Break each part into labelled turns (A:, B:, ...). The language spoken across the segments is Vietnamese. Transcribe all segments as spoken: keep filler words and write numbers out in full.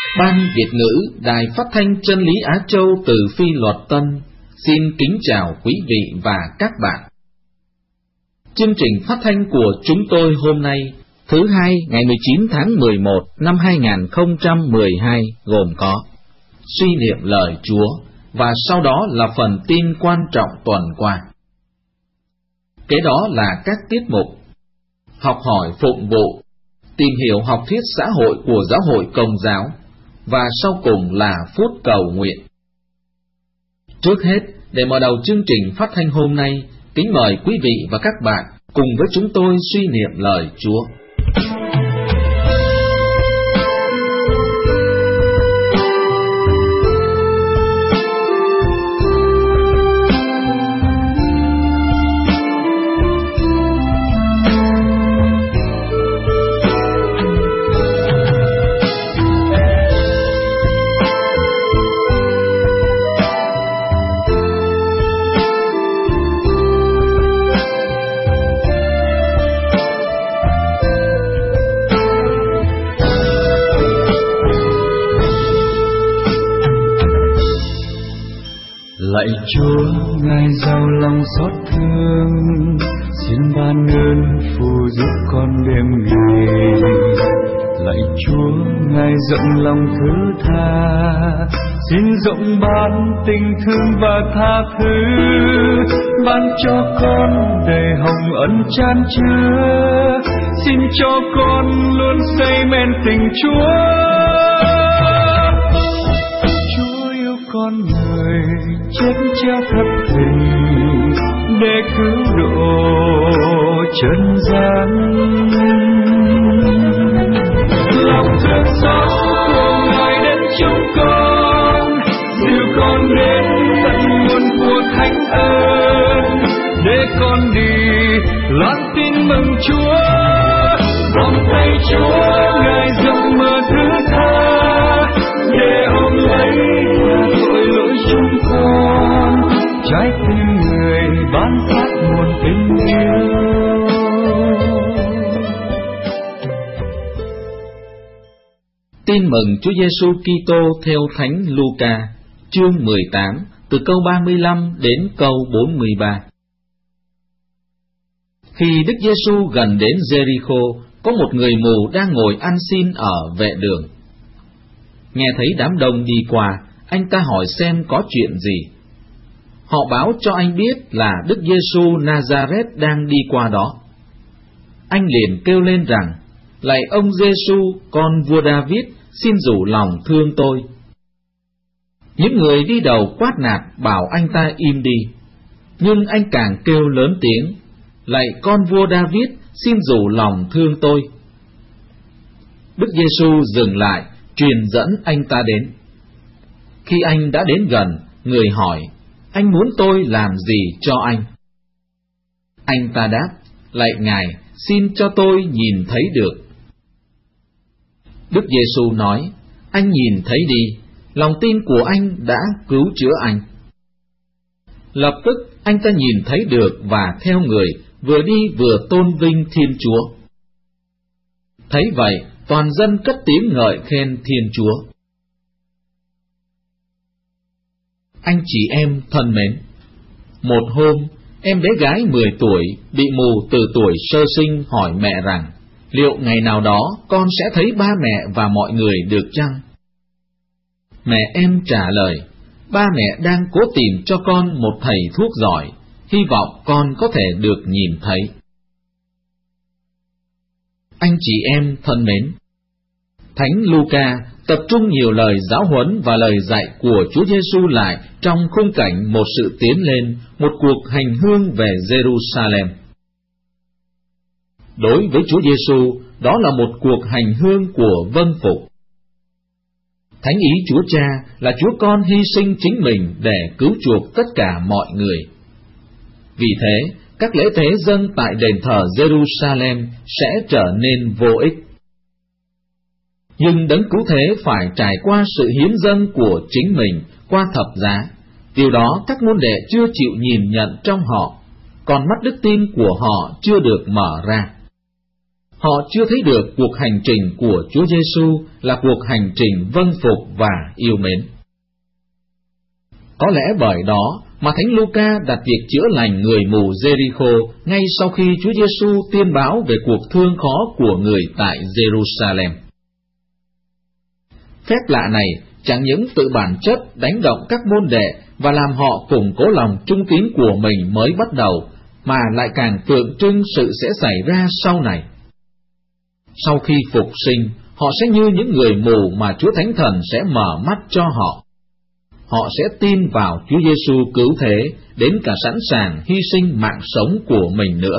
A: Ban Việt ngữ Đài Phát thanh Chân lý Á Châu từ Phi Luật Tân xin kính chào quý vị và các bạn. Chương trình phát thanh của chúng tôi hôm nay, thứ hai ngày mười chín tháng mười một năm hai nghìn không trăm mười hai gồm có suy niệm lời Chúa và sau đó là phần tin quan trọng tuần qua. Kế đó là các tiết mục học hỏi phụng vụ, tìm hiểu học thuyết xã hội của Giáo hội Công giáo, và sau cùng là phút cầu nguyện. Trước hết, để mở đầu chương trình phát thanh hôm nay, kính mời quý vị và các bạn cùng với chúng tôi suy niệm lời Chúa.
B: Lạy Chúa, Ngài giàu lòng xót thương, xin ban ơn phù giúp con đêm ngày. Lạy Chúa, Ngài rộng lòng thứ tha, xin rộng ban tình thương và tha thứ, ban cho con đầy hồng ân chan chứa, xin cho con luôn say men tình Chúa. Chúa yêu con người chết treo thất tình để cứu độ chân gian. Lòng thương xót của Ngài đến chúng con, dìu con đến tận nguồn của thánh ơn, để con đi loan tin mừng Chúa. Vòng tay Chúa Ngài rộng mở thứ tha, để ôm lấy tội lỗi chúng con, trái tim người ban phát nguồn tình yêu.
A: Tin mừng Chúa Giêsu Kitô theo Thánh Luca, chương mười tám, từ câu ba mươi lăm đến câu bốn mươi ba. Khi Đức Giêsu gần đến Jericho, có một người mù đang ngồi ăn xin ở vệ đường. Nghe thấy đám đông đi qua, anh ta hỏi xem có chuyện gì. Họ báo cho anh biết là Đức Giêsu Nazareth đang đi qua đó. Anh liền kêu lên rằng: Lạy ông Giêsu, con vua David, xin rủ lòng thương tôi. Những người đi đầu quát nạt bảo anh ta im đi, nhưng anh càng kêu lớn tiếng: Lạy con vua David, xin rủ lòng thương tôi. Đức Giêsu dừng lại, truyền dẫn anh ta đến. Khi anh đã đến gần, người hỏi: Anh muốn tôi làm gì cho anh? Anh ta đáp: Lạy Ngài, xin cho tôi nhìn thấy được. Đức Giêsu nói: Anh nhìn thấy đi, lòng tin của anh đã cứu chữa anh. Lập tức anh ta nhìn thấy được và theo người, vừa đi vừa tôn vinh Thiên Chúa. Thấy vậy, toàn dân cất tiếng ngợi khen Thiên Chúa. Anh chị em thân mến, một hôm, em bé gái mười tuổi bị mù từ tuổi sơ sinh hỏi mẹ rằng: liệu ngày nào đó con sẽ thấy ba mẹ và mọi người được chăng? Mẹ em trả lời: ba mẹ đang cố tìm cho con một thầy thuốc giỏi, hy vọng con có thể được nhìn thấy. Anh chị em thân mến, Thánh Luca tập trung nhiều lời giáo huấn và lời dạy của Chúa Giêsu lại trong khung cảnh một sự tiến lên, một cuộc hành hương về Jerusalem. Đối với Chúa Giêsu, đó là một cuộc hành hương của vâng phục. Thánh ý Chúa Cha là Chúa Con hy sinh chính mình để cứu chuộc tất cả mọi người. Vì thế, các lễ tế dâng tại đền thờ Jerusalem sẽ trở nên vô ích. Nhưng Đấng Cứu Thế phải trải qua sự hiến dâng của chính mình qua thập giá. Điều đó các môn đệ chưa chịu nhìn nhận trong họ, còn mắt đức tin của họ chưa được mở ra. Họ chưa thấy được cuộc hành trình của Chúa Giêsu là cuộc hành trình vâng phục và yêu mến. Có lẽ bởi đó mà Thánh Luca đặt việc chữa lành người mù Jericho ngay sau khi Chúa Giêsu tiên báo về cuộc thương khó của người tại Jerusalem. Phép lạ này chẳng những tự bản chất đánh động các môn đệ và làm họ củng cố lòng trung tín của mình mới bắt đầu, mà lại càng tượng trưng sự sẽ xảy ra sau này. Sau khi phục sinh, họ sẽ như những người mù mà Chúa Thánh Thần sẽ mở mắt cho họ. Họ sẽ tin vào Chúa Giêsu cứu thế, đến cả sẵn sàng hy sinh mạng sống của mình nữa.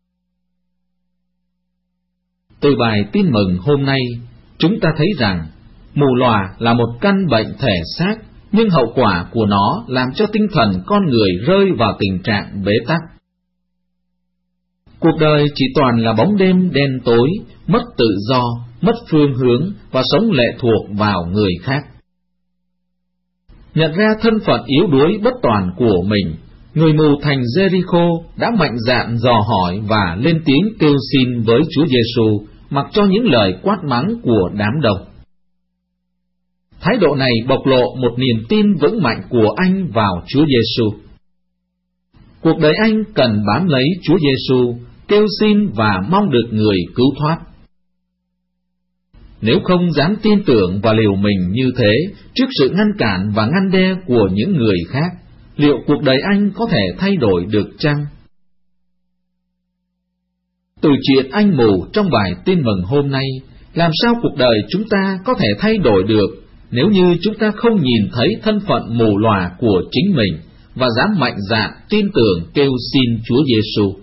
A: Từ bài tin mừng hôm nay, chúng ta thấy rằng mù lòa là một căn bệnh thể xác, nhưng hậu quả của nó làm cho tinh thần con người rơi vào tình trạng bế tắc. Cuộc đời chỉ toàn là bóng đêm đen tối, mất tự do, mất phương hướng và sống lệ thuộc vào người khác. Nhận ra thân phận yếu đuối bất toàn của mình, người mù thành Jericho đã mạnh dạn dò hỏi và lên tiếng kêu xin với Chúa Giêsu, mặc cho những lời quát mắng của đám đông. Thái độ này bộc lộ một niềm tin vững mạnh của anh vào Chúa Giêsu. Cuộc đời anh cần bám lấy Chúa Giêsu, kêu xin và mong được người cứu thoát. Nếu không dám tin tưởng và liều mình như thế trước sự ngăn cản và ngăn đe của những người khác, liệu cuộc đời anh có thể thay đổi được chăng? Từ chuyện anh mù trong bài tin mừng hôm nay, làm sao cuộc đời chúng ta có thể thay đổi được nếu như chúng ta không nhìn thấy thân phận mù lòa của chính mình và dám mạnh dạn tin tưởng kêu xin Chúa Giêsu.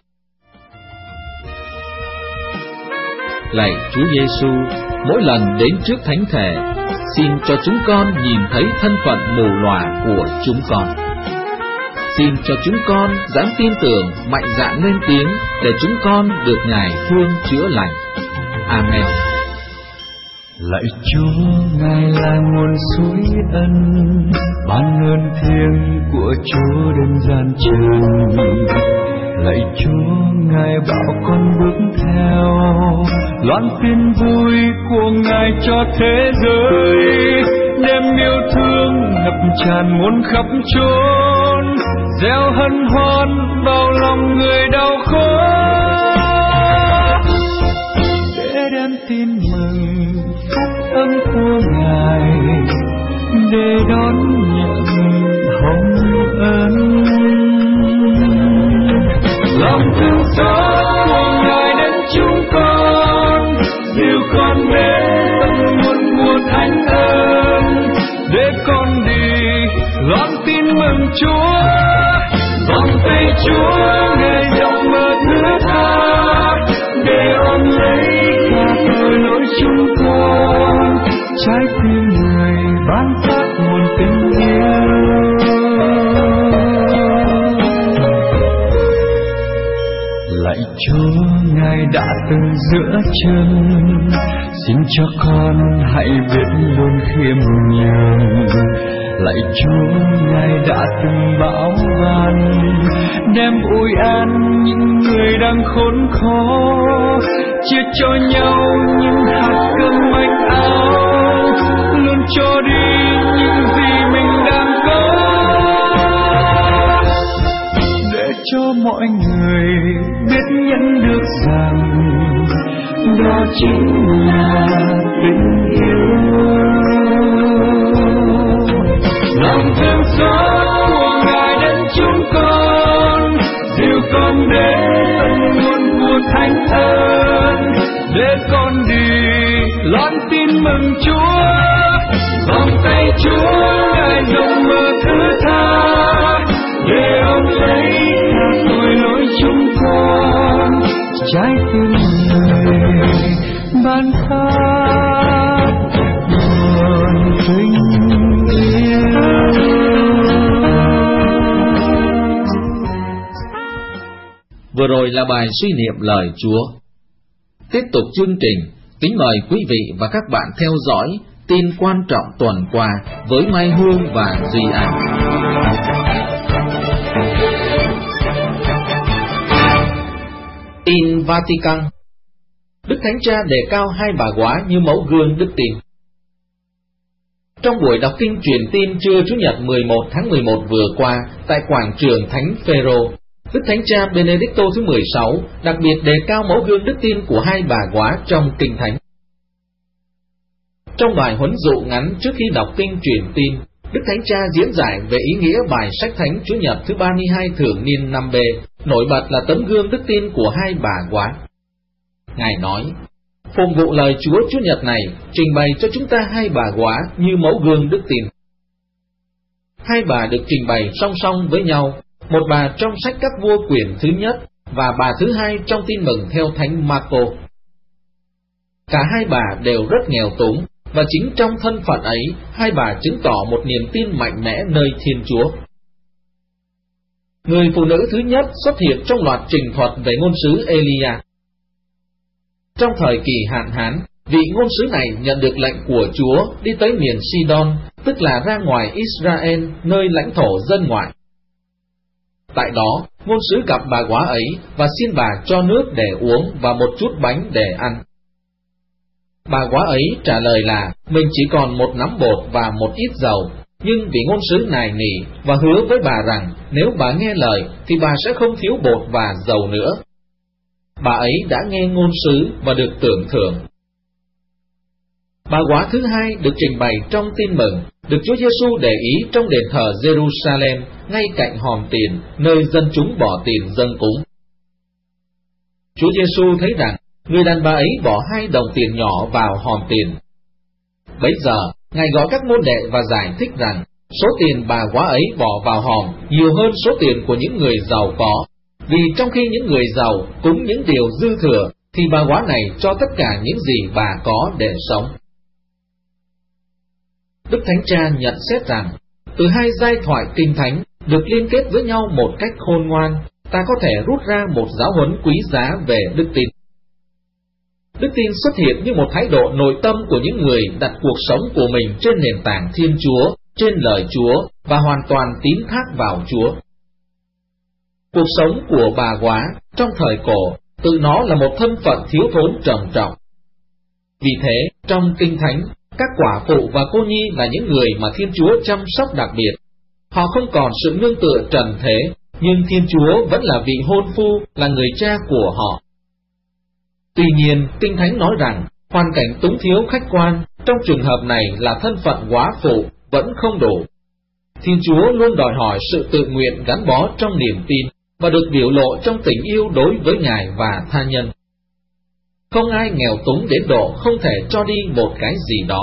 A: Lạy Chúa Giêsu, mỗi lần đến trước thánh thể, xin cho chúng con nhìn thấy thân phận mù lòa của chúng con. Xin cho chúng con dám tin tưởng, mạnh dạn lên tiếng để chúng con được Ngài thương chữa lành. Amen.
B: Lạy Chúa, Ngài là nguồn suối ân, ban ơn thiêng của Chúa đến gian trần. Lạy Chúa, Ngài bảo con bước theo, loan tin vui của Ngài cho thế giới, đem yêu thương ngập tràn muôn khắp chốn, gieo hân hoan vào lòng người đau khổ, để đem tin mừng phúc âm của Ngài, để đón nhận hồng ân. Lòng thương xót của Ngài đến chúng con, dìu con đến tận nguồn nguồn thánh ơn, để con đi loan tin mừng Chúa. Vòng tay Chúa Ngài rộng mở thứ tha, để ôm lấy cả tội lỗi chúng con, trái tim người ban phát nguồn tình yêu. Lạy Chúa, Ngài đã từng giữa chân, xin cho con hãy biết luôn khiêm nhường. Lạy Chúa, Ngài đã từng bão van, đem ủi an những người đang khốn khó, chia cho nhau những hạt cơm manh áo, luôn cho đi những gì mình đang có, để cho mọi người biết nhận được rằng đó chính là tình yêu. Lòng thương xót của Ngài đến chúng con, dìu con đến tận nguồn của thánh ơn, để con đi loan tin mừng Chúa. Vòng tay Chúa Ngài rộng mở thứ tha, để ôm lấy cả tội lỗi chúng con, trái tim người ban phát nguồn tình yêu.
A: Vừa rồi là bài suy niệm lời Chúa. Tiếp tục chương trình, kính mời quý vị và các bạn theo dõi tin quan trọng tuần qua với Mai Hương và Duy An. Tin Vatican. Đức Thánh Cha đề cao hai bà góa như mẫu gương đức tin. Trong buổi đọc kinh truyền tin trưa Chủ nhật mười một tháng mười một vừa qua tại quảng trường Thánh Phêrô, Đức Thánh Cha Benedicto thứ mười sáu đặc biệt đề cao mẫu gương đức tin của hai bà góa trong Kinh Thánh. Trong bài huấn dụ ngắn trước khi đọc kinh truyền tin, Đức Thánh Cha diễn giải về ý nghĩa bài sách thánh Chủ nhật thứ ba mươi hai thường niên năm B, nổi bật là tấm gương đức tin của hai bà góa. Ngài nói, phụng vụ lời Chúa Chủ nhật này trình bày cho chúng ta hai bà góa như mẫu gương đức tin. Hai bà được trình bày song song với nhau, một bà trong sách Các Vua quyển thứ nhất và bà thứ hai trong Tin mừng theo Thánh Marco. Cả hai bà đều rất nghèo túng, và chính trong thân phận ấy, hai bà chứng tỏ một niềm tin mạnh mẽ nơi Thiên Chúa. Người phụ nữ thứ nhất xuất hiện trong loạt trình thuật về ngôn sứ Elia. Trong thời kỳ hạn hán, vị ngôn sứ này nhận được lệnh của Chúa đi tới miền Sidon, tức là ra ngoài Israel, nơi lãnh thổ dân ngoại. Tại đó, ngôn sứ gặp bà góa ấy và xin bà cho nước để uống và một chút bánh để ăn. Bà góa ấy trả lời là mình chỉ còn một nắm bột và một ít dầu, nhưng vị ngôn sứ nài nỉ và hứa với bà rằng nếu bà nghe lời thì bà sẽ không thiếu bột và dầu nữa. Bà ấy đã nghe ngôn sứ và được tưởng thưởng. Bà góa thứ hai được trình bày trong Tin mừng, được Chúa Giêsu để ý trong đền thờ Jerusalem, ngay cạnh hòm tiền, nơi dân chúng bỏ tiền dâng cúng. Chúa Giêsu thấy rằng người đàn bà ấy bỏ hai đồng tiền nhỏ vào hòm tiền. Bấy giờ, Ngài gọi các môn đệ và giải thích rằng số tiền bà góa ấy bỏ vào hòm nhiều hơn số tiền của những người giàu có, vì trong khi những người giàu cúng những điều dư thừa, thì bà góa này cho tất cả những gì bà có để sống. Đức Thánh Cha nhận xét rằng, từ hai giai thoại kinh thánh được liên kết với nhau một cách khôn ngoan, ta có thể rút ra một giáo huấn quý giá về đức tin. Đức tin xuất hiện như một thái độ nội tâm của những người đặt cuộc sống của mình trên nền tảng Thiên Chúa, trên lời Chúa và hoàn toàn tín thác vào Chúa. Cuộc sống của bà góa trong thời cổ tự nó là một thân phận thiếu thốn trầm trọng. Vì thế, trong Kinh Thánh, các quả phụ và cô nhi là những người mà Thiên Chúa chăm sóc đặc biệt. Họ không còn sự nương tựa trần thế, nhưng Thiên Chúa vẫn là vị hôn phu, là người cha của họ. Tuy nhiên, Kinh Thánh nói rằng, hoàn cảnh túng thiếu khách quan trong trường hợp này là thân phận góa phụ vẫn không đủ. Thiên Chúa luôn đòi hỏi sự tự nguyện gắn bó trong niềm tin và được biểu lộ trong tình yêu đối với Ngài và tha nhân. Không ai nghèo túng đến độ không thể cho đi một cái gì đó.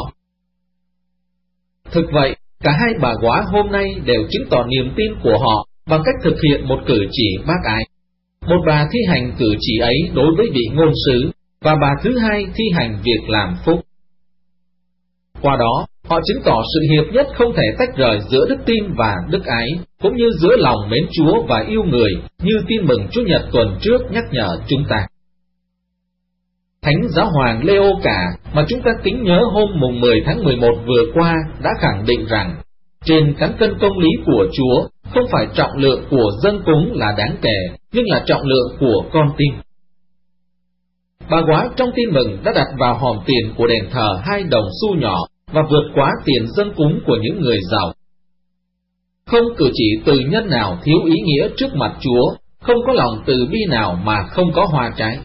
A: Thực vậy, cả hai bà góa hôm nay đều chứng tỏ niềm tin của họ bằng cách thực hiện một cử chỉ bác ái. Một bà thi hành cử chỉ ấy đối với vị ngôn sứ, và bà thứ hai thi hành việc làm phúc. Qua đó, họ chứng tỏ sự hiệp nhất không thể tách rời giữa đức tin và đức ái, cũng như giữa lòng mến Chúa và yêu người, như Tin mừng Chủ nhật tuần trước nhắc nhở chúng ta. Thánh Giáo hoàng Leo Cả mà chúng ta kính nhớ hôm mùng mười tháng mười một vừa qua đã khẳng định rằng, trên cán cân công lý của Chúa, không phải trọng lượng của dâng cúng là đáng kể, nhưng là trọng lượng của con tim. Bà góa trong Tin mừng đã đặt vào hòm tiền của đền thờ hai đồng xu nhỏ và vượt quá tiền dâng cúng của những người giàu. Không cử chỉ từ nhân nào thiếu ý nghĩa trước mặt Chúa, không có lòng từ bi nào mà không có hoa trái.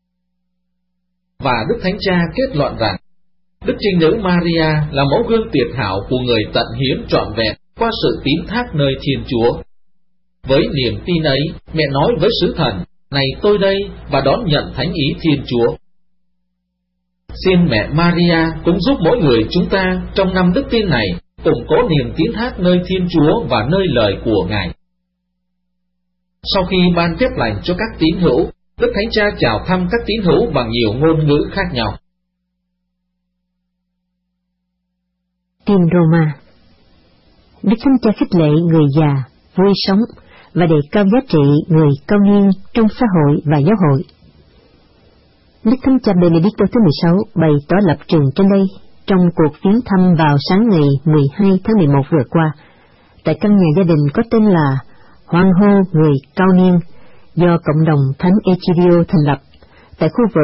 A: Và Đức Thánh Cha kết luận rằng, Đức Trinh Nữ Maria là mẫu gương tuyệt hảo của người tận hiến trọn vẹn qua sự tín thác nơi Thiên Chúa. Với niềm tin ấy, mẹ nói với sứ thần, này tôi đây, và đón nhận thánh ý Thiên Chúa. Xin mẹ Maria cũng giúp mỗi người chúng ta trong năm đức tin này củng cố niềm tín thác nơi Thiên Chúa và nơi lời của Ngài. Sau khi ban phép lành cho các tín hữu, Đức Thánh Cha chào thăm các tín hữu bằng nhiều ngôn ngữ khác nhau.
C: Tin Roma. Đức Thánh Cha khích lệ người già vui sống và đề cao giá trị người cao niên trong xã hội và giáo hội. Đức Thánh Cha Benedicto thứ mười sáu bày tỏ lập trường trên đây trong cuộc viếng thăm vào sáng ngày mười hai tháng mười một vừa qua, tại căn nhà gia đình có tên là Hoan hô người cao niên do cộng đồng Thánh Egidio thành lập tại khu vực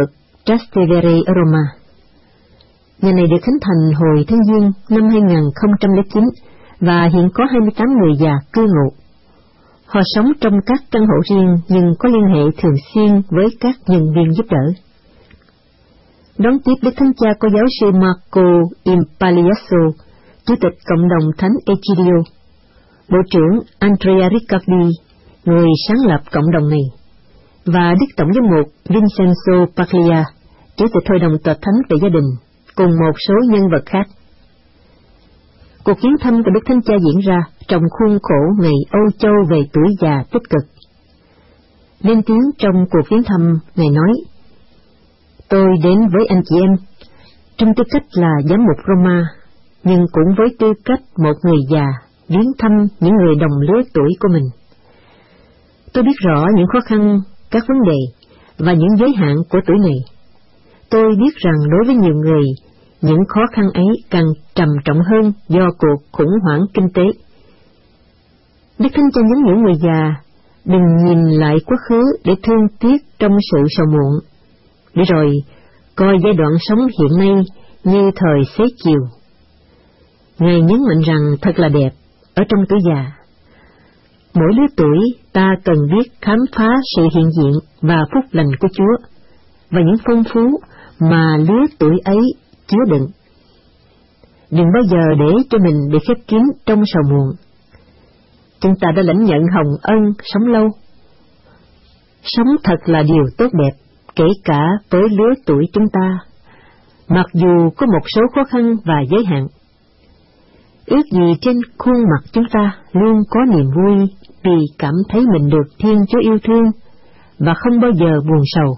C: Trastevere ở Roma. Nhà này được khánh thành hồi tháng Giêng năm hai nghìn không trăm lẻ chín và hiện có hai mươi tám người già cư ngụ. Họ sống trong các căn hộ riêng nhưng có liên hệ thường xuyên với các nhân viên giúp đỡ. Đón tiếp Đức Thánh Cha có giáo sư Marco Impagliazzo, Chủ tịch Cộng đồng Thánh Egidio, Bộ trưởng Andrea Riccardi, người sáng lập cộng đồng này, và Đức Tổng giám mục Vincenzo Paglia, Chủ tịch Hội đồng Tòa Thánh về gia đình, cùng một số nhân vật khác. Cuộc viếng thăm của Đức Thánh Cha diễn ra trong khuôn khổ ngày Âu Châu về tuổi già tích cực. Lên tiếng trong cuộc viếng thăm, Ngài nói: Tôi đến với anh chị em trong tư cách là giám mục Roma, nhưng cũng với tư cách một người già viếng thăm những người đồng lứa tuổi của mình. Tôi biết rõ những khó khăn, các vấn đề và những giới hạn của tuổi này. Tôi biết rằng đối với nhiều người, những khó khăn ấy càng trầm trọng hơn do cuộc khủng hoảng kinh tế. Đức Thánh Cha nhắn nhủ người già đừng nhìn lại quá khứ để thương tiếc trong sự sầu muộn, để rồi coi giai đoạn sống hiện nay như thời xế chiều. Ngài nhấn mạnh rằng thật là đẹp ở trong tuổi già. Mỗi lứa tuổi ta cần biết khám phá sự hiện diện và phúc lành của Chúa và những phong phú mà lứa tuổi ấy chứa đựng. Đừng bao giờ để cho mình bị khép kín trong sầu muộn. Chúng ta đã lãnh nhận hồng ân sống lâu. Sống thật là điều tốt đẹp, kể cả với lứa tuổi chúng ta, mặc dù có một số khó khăn và giới hạn. Ước gì trên khuôn mặt chúng ta luôn có niềm vui vì cảm thấy mình được Thiên Chúa yêu thương và không bao giờ buồn sầu.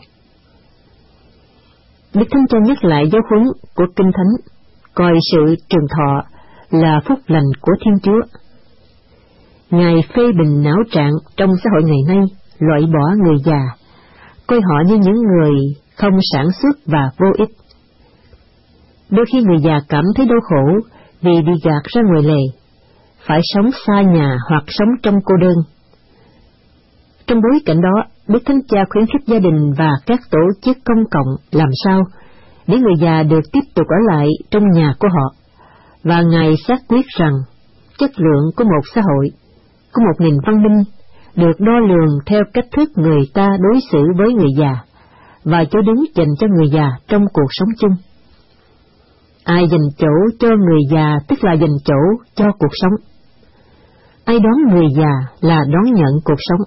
C: Đức Thánh Cha nhắc lại giáo huấn của Kinh Thánh, coi sự trường thọ là phúc lành của Thiên Chúa. Ngài phê bình não trạng trong xã hội ngày nay, loại bỏ người già, coi họ như những người không sản xuất và vô ích. Đôi khi người già cảm thấy đau khổ vì bị gạt ra ngoài lề, phải sống xa nhà hoặc sống trong cô đơn. Trong bối cảnh đó, Đức Thánh Cha khuyến khích gia đình và các tổ chức công cộng làm sao để người già được tiếp tục ở lại trong nhà của họ, và Ngài xác quyết rằng chất lượng của một xã hội, của một nền văn minh, được đo lường theo cách thức người ta đối xử với người già và chỗ đứng dành cho người già trong cuộc sống chung. Ai dành chỗ cho người già tức là dành chỗ cho cuộc sống. Ai đón người già là đón nhận cuộc sống.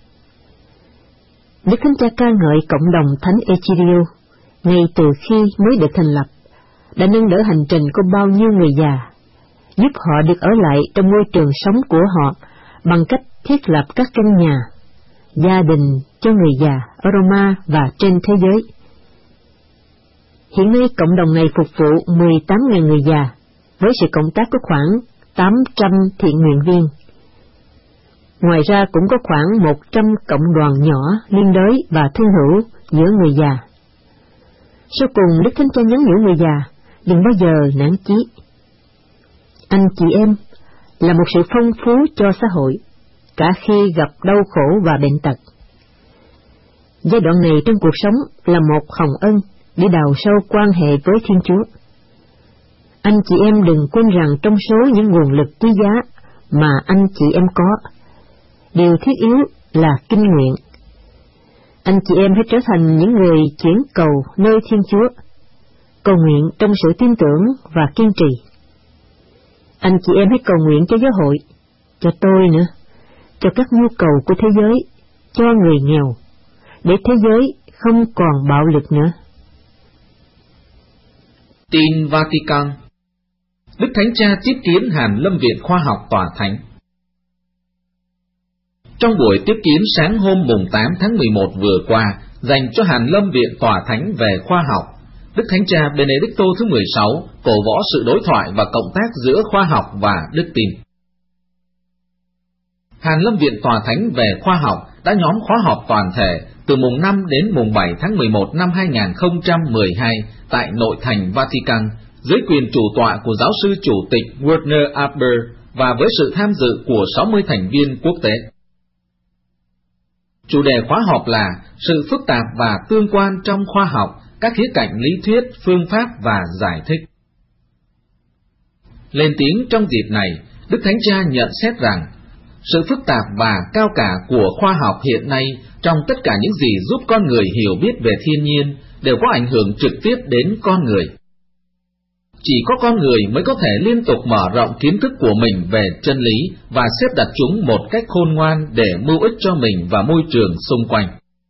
C: Đức Thánh Cha ca ngợi cộng đồng Thánh Egidio ngay từ khi mới được thành lập, đã nâng đỡ hành trình của bao nhiêu người già, giúp họ được ở lại trong môi trường sống của họ bằng cách thiết lập các căn nhà, gia đình cho người già ở Roma và trên thế giới. Hiện nay cộng đồng này phục vụ mười tám nghìn người già, với sự cộng tác của khoảng tám trăm thiện nguyện viên. Ngoài ra cũng có khoảng một trăm cộng đoàn nhỏ liên đới và thân hữu giữa người già. Sau cùng, Đức Thánh Cha nhắn nhủ người già, đừng bao giờ nản chí. Anh chị em là một sự phong phú cho xã hội, cả khi gặp đau khổ và bệnh tật. Giai đoạn này trong cuộc sống là một hồng ân để đào sâu quan hệ với Thiên Chúa. Anh chị em đừng quên rằng trong số những nguồn lực quý giá mà anh chị em có, điều thiết yếu là kinh nguyện. Anh chị em hãy trở thành những người chuyển cầu nơi Thiên Chúa, cầu nguyện trong sự tin tưởng và kiên trì. Anh chị em hãy cầu nguyện cho giáo hội, cho tôi nữa, cho các nhu cầu của thế giới, cho người nghèo, để thế giới không còn bạo lực nữa.
A: Tin Vatican. Đức Thánh Cha tiếp kiến Hàn Lâm Viện Khoa học Tòa Thánh. Trong buổi tiếp kiến sáng hôm mùng tám tháng mười một vừa qua dành cho Hàn Lâm Viện Tòa Thánh về khoa học, Đức Thánh Cha Benedicto thứ mười sáu cổ võ sự đối thoại và cộng tác giữa khoa học và đức tin. Hàn Lâm Viện Tòa Thánh về khoa học đã nhóm khóa họp toàn thể từ mùng năm đến mùng bảy tháng mười một năm hai nghìn không trăm mười hai tại nội thành Vatican dưới quyền chủ tọa của giáo sư chủ tịch Werner Aber và với sự tham dự của sáu mươi thành viên quốc tế. Chủ đề khóa họp là sự phức tạp và tương quan trong khoa học, các khía cạnh lý thuyết, phương pháp và giải thích. Lên tiếng trong dịp này, Đức Thánh Cha nhận xét rằng, sự phức tạp và cao cả của khoa học hiện nay trong tất cả những gì giúp con người hiểu biết về thiên nhiên đều có ảnh hưởng trực tiếp đến con người. Chỉ có con người mới có thể liên tục mở rộng kiến thức của mình về chân lý và xếp đặt chúng một cách khôn ngoan để mưu ích cho mình và môi trường xung quanh.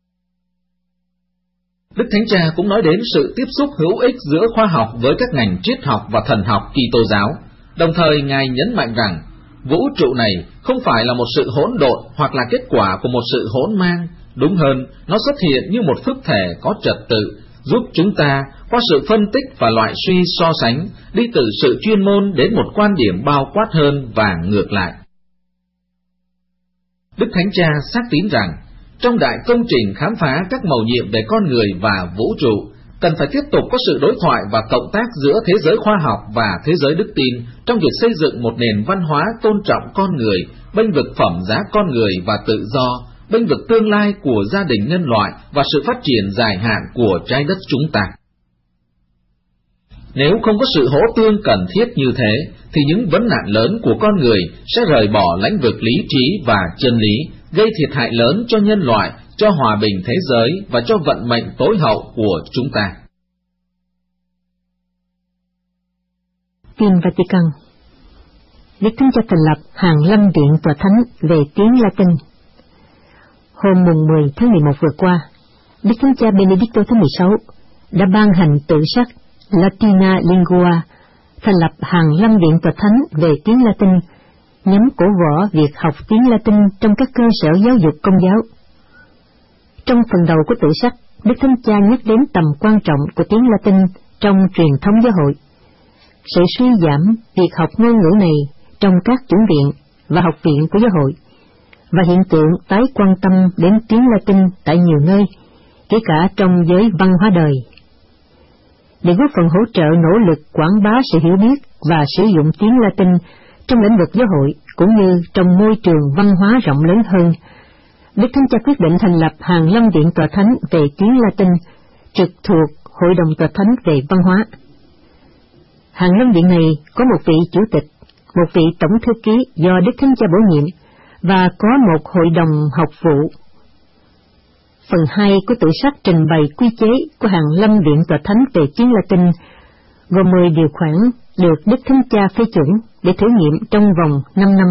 A: Đức Thánh Cha cũng nói đến sự tiếp xúc hữu ích giữa khoa học với các ngành triết học và thần học Kitô giáo. Đồng thời, Ngài nhấn mạnh rằng, vũ trụ này không phải là một sự hỗn độn hoặc là kết quả của một sự hỗn mang. Đúng hơn, nó xuất hiện như một phức thể có trật tự, giúp chúng ta, qua sự phân tích và loại suy so sánh, đi từ sự chuyên môn đến một quan điểm bao quát hơn và ngược lại. Đức Thánh Cha xác tín rằng, trong đại công trình khám phá các mầu nhiệm về con người và vũ trụ, cần phải tiếp tục có sự đối thoại và cộng tác giữa thế giới khoa học và thế giới đức tin trong việc xây dựng một nền văn hóa tôn trọng con người, bênh vực phẩm giá con người và tự do, bênh vực tương lai của gia đình nhân loại và sự phát triển dài hạn của trái đất chúng ta. Nếu không có sự hỗ tương cần thiết như thế, thì những vấn nạn lớn của con người sẽ rời bỏ lĩnh vực lý trí và chân lý, gây thiệt hại lớn cho nhân loại, cho hòa bình thế giới và cho vận mệnh tối hậu của chúng ta.
C: Tin Vatican. Đức Thánh Cha thành lập Hàn Lâm Viện Tòa Thánh về tiếng Latin. Hôm mùng mười tháng mười một vừa qua, Đức Thánh Cha Benedicto thứ mười sáu đã ban hành tự sắc Latina Lingua, thành lập Hàn Lâm Viện Tòa Thánh về tiếng Latin, nhằm cổ võ việc học tiếng Latin trong các cơ sở giáo dục công giáo. Trong phần đầu của tự sắc, Đức Thánh Cha nhắc đến tầm quan trọng của tiếng Latin trong truyền thống giáo hội, sự suy giảm việc học ngôn ngữ này trong các chủng viện và học viện của giáo hội, và hiện tượng tái quan tâm đến tiếng Latin tại nhiều nơi, kể cả trong giới văn hóa đời. Để góp phần hỗ trợ nỗ lực quảng bá sự hiểu biết và sử dụng tiếng Latin trong lĩnh vực giáo hội cũng như trong môi trường văn hóa rộng lớn hơn, Đức Thánh Cha quyết định thành lập Hàn Lâm Viện Tòa Thánh về tiếng Latin, trực thuộc Hội đồng Tòa Thánh về văn hóa. Hàn Lâm Viện này có một vị chủ tịch, một vị tổng thư ký do Đức Thánh Cha bổ nhiệm, và có một hội đồng học vụ. Phần hai của tự sắc trình bày quy chế của Hàn Lâm Viện Tòa Thánh về tiếng Latin, gồm mười điều khoản được Đức Thánh Cha phê chuẩn để thử nghiệm trong vòng năm năm.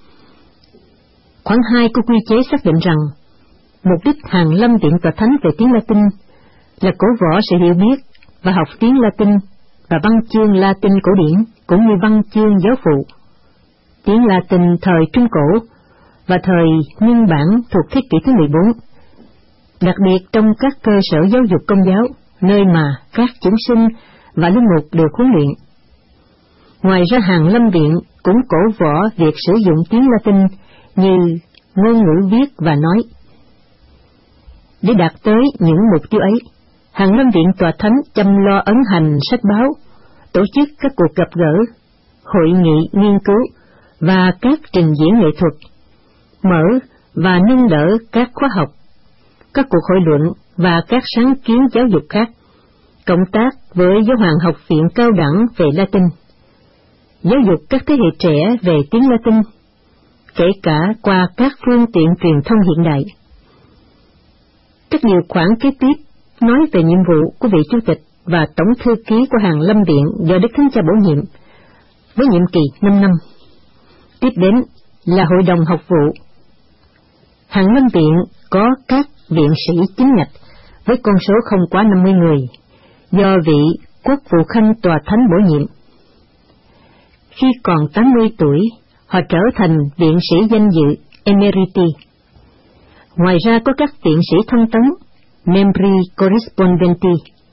C: Khoản hai của quy chế xác định rằng, mục đích Hàn Lâm Viện Tòa Thánh về tiếng Latin là cổ võ sự hiểu biết và học tiếng Latin và văn chương Latin cổ điển cũng như văn chương giáo phụ. Tiếng Latin thời Trung Cổ và thời Nhân Bản thuộc thế kỷ thứ mười bốn, đặc biệt trong các cơ sở giáo dục công giáo, nơi mà các chúng sinh và linh mục được huấn luyện. Ngoài ra, Hàn Lâm Viện cũng cổ võ việc sử dụng tiếng Latin như ngôn ngữ viết và nói. Để đạt tới những mục tiêu ấy, Hàn Lâm Viện Tòa Thánh chăm lo ấn hành sách báo, tổ chức các cuộc gặp gỡ, hội nghị nghiên cứu và các trình diễn nghệ thuật, mở và nâng đỡ các khóa học, các cuộc hội luận và các sáng kiến giáo dục khác, cộng tác với Giáo hoàng Học viện Cao đẳng về Latin, giáo dục các thế hệ trẻ về tiếng Latin, kể cả qua các phương tiện truyền thông hiện đại. Các điều khoản kế tiếp nói về nhiệm vụ của vị chủ tịch và tổng thư ký của Hàn Lâm Viện do Đức Thánh Cha bổ nhiệm, với nhiệm kỳ năm năm. Tiếp đến là Hội đồng học vụ. Hàn Lâm Viện có các viện sĩ chính ngạch với con số không quá năm mươi người, do vị Quốc vụ Khanh Tòa Thánh bổ nhiệm. Khi còn tám mươi tuổi, họ trở thành viện sĩ danh dự Emeriti. Ngoài ra có các viện sĩ thăng tấn, Membri Corrispondenti.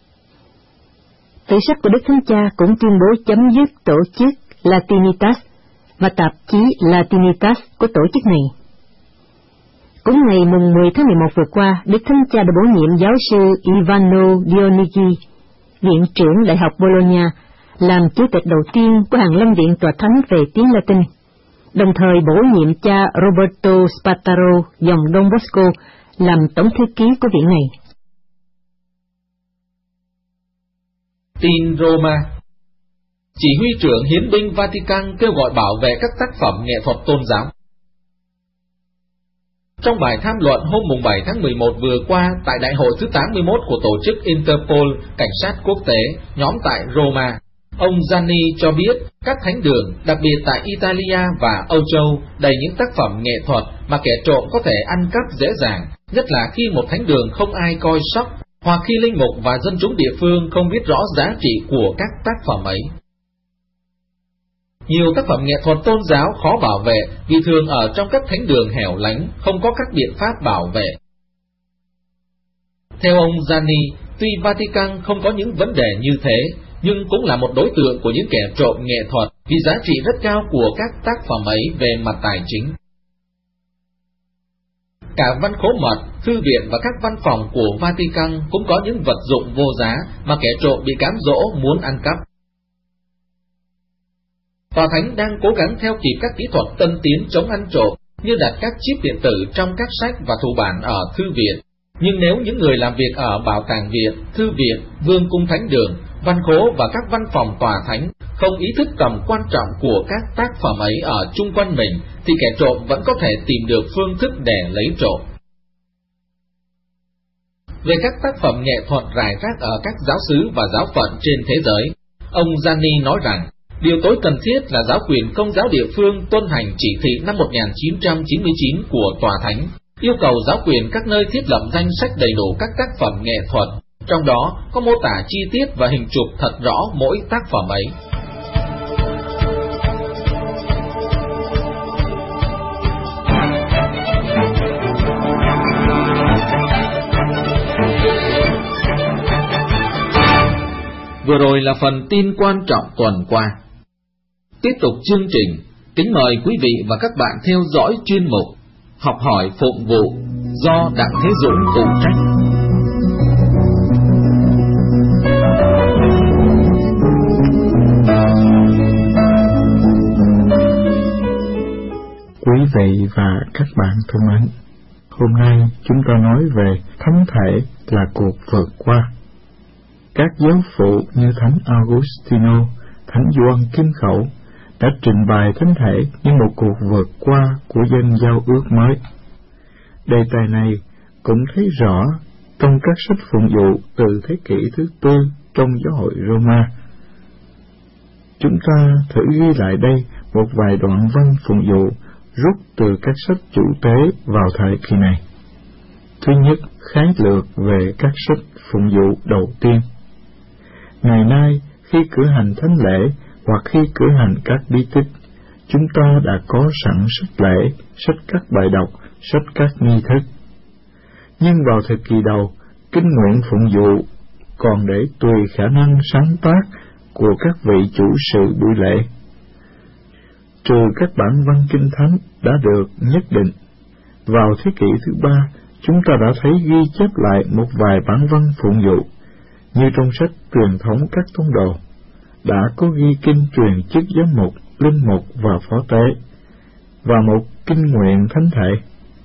C: Tự sắc của Đức Thánh Cha cũng tuyên bố chấm dứt tổ chức Latinitas và tạp chí Latinitas của tổ chức này. Cũng ngày mùng mười tháng mười một vừa qua, Đức Thánh Cha đã bổ nhiệm giáo sư Ivano Dionigi, viện trưởng Đại học Bologna, làm chủ tịch đầu tiên của Hàn Lâm Viện Tòa Thánh về tiếng Latin, đồng thời bổ nhiệm cha Roberto Spataro dòng Don Bosco làm tổng thư ký của viện này.
A: Tin Roma. Chỉ huy trưởng hiến binh Vatican kêu gọi bảo vệ các tác phẩm nghệ thuật tôn giáo. Trong bài tham luận hôm bảy tháng mười một vừa qua tại Đại hội thứ tám mươi mốt của tổ chức Interpol, Cảnh sát quốc tế, nhóm tại Roma, ông Gianni cho biết các thánh đường, đặc biệt tại Italia và Âu Châu, đầy những tác phẩm nghệ thuật mà kẻ trộm có thể ăn cắp dễ dàng, nhất là khi một thánh đường không ai coi sóc, hoặc khi linh mục và dân chúng địa phương không biết rõ giá trị của các tác phẩm ấy. Nhiều tác phẩm nghệ thuật tôn giáo khó bảo vệ vì thường ở trong các thánh đường hẻo lánh, không có các biện pháp bảo vệ. Theo ông Gianni, tuy Vatican không có những vấn đề như thế, nhưng cũng là một đối tượng của những kẻ trộm nghệ thuật vì giá trị rất cao của các tác phẩm ấy về mặt tài chính. Cả văn khố mật, thư viện và các văn phòng của Vatican cũng có những vật dụng vô giá mà kẻ trộm bị cám dỗ muốn ăn cắp. Tòa Thánh đang cố gắng theo kịp các kỹ thuật tân tiến chống ăn trộm như đặt các chip điện tử trong các sách và thủ bản ở thư viện. Nhưng nếu những người làm việc ở bảo tàng viện, thư viện, vương cung thánh đường, văn khố và các văn phòng tòa thánh không ý thức tầm quan trọng của các tác phẩm ấy ở chung quanh mình, thì kẻ trộm vẫn có thể tìm được phương thức để lấy trộm. Về các tác phẩm nghệ thuật rải rác ở các giáo xứ và giáo phận trên thế giới, ông Gianni nói rằng, điều tối cần thiết là giáo quyền công giáo địa phương tuân hành chỉ thị năm một nghìn chín trăm chín mươi chín của Tòa Thánh, yêu cầu giáo quyền các nơi thiết lập danh sách đầy đủ các tác phẩm nghệ thuật, trong đó có mô tả chi tiết và hình chụp thật rõ mỗi tác phẩm ấy. Vừa rồi là phần tin quan trọng tuần qua. Tiếp tục chương trình, kính mời quý vị và các bạn theo dõi chuyên mục Học hỏi phụng vụ do Đặng Thế Dũng phụ trách.
D: Quý vị và các bạn thân mến, hôm nay chúng ta nói về thánh thể là cuộc vượt qua. Các giáo phụ như Thánh Augustino, Thánh Gioan Kim Khẩu đã trình bày thánh thể như một cuộc vượt qua của dân giao ước mới. Đề tài này cũng thấy rõ trong các sách phụng vụ từ thế kỷ thứ tư trong giáo hội Roma. Chúng ta thử ghi lại đây một vài đoạn văn phụng vụ rút từ các sách chủ tế vào thời kỳ này. Thứ nhất, khái lược về các sách phụng vụ đầu tiên. Ngày nay, khi cử hành thánh lễ hoặc khi cử hành các bí tích, chúng ta đã có sẵn sách lễ, sách các bài đọc, sách các nghi thức. Nhưng vào thời kỳ đầu, kinh nguyện phụng vụ còn để tùy khả năng sáng tác của các vị chủ sự buổi lễ. Trừ các bản văn kinh thánh đã được nhất định, vào thế kỷ thứ ba, chúng ta đã thấy ghi chép lại một vài bản văn phụng vụ, như trong sách truyền thống các tông đồ, đã có ghi kinh truyền chức giám mục, linh mục và phó tế, và một kinh nguyện thánh thể.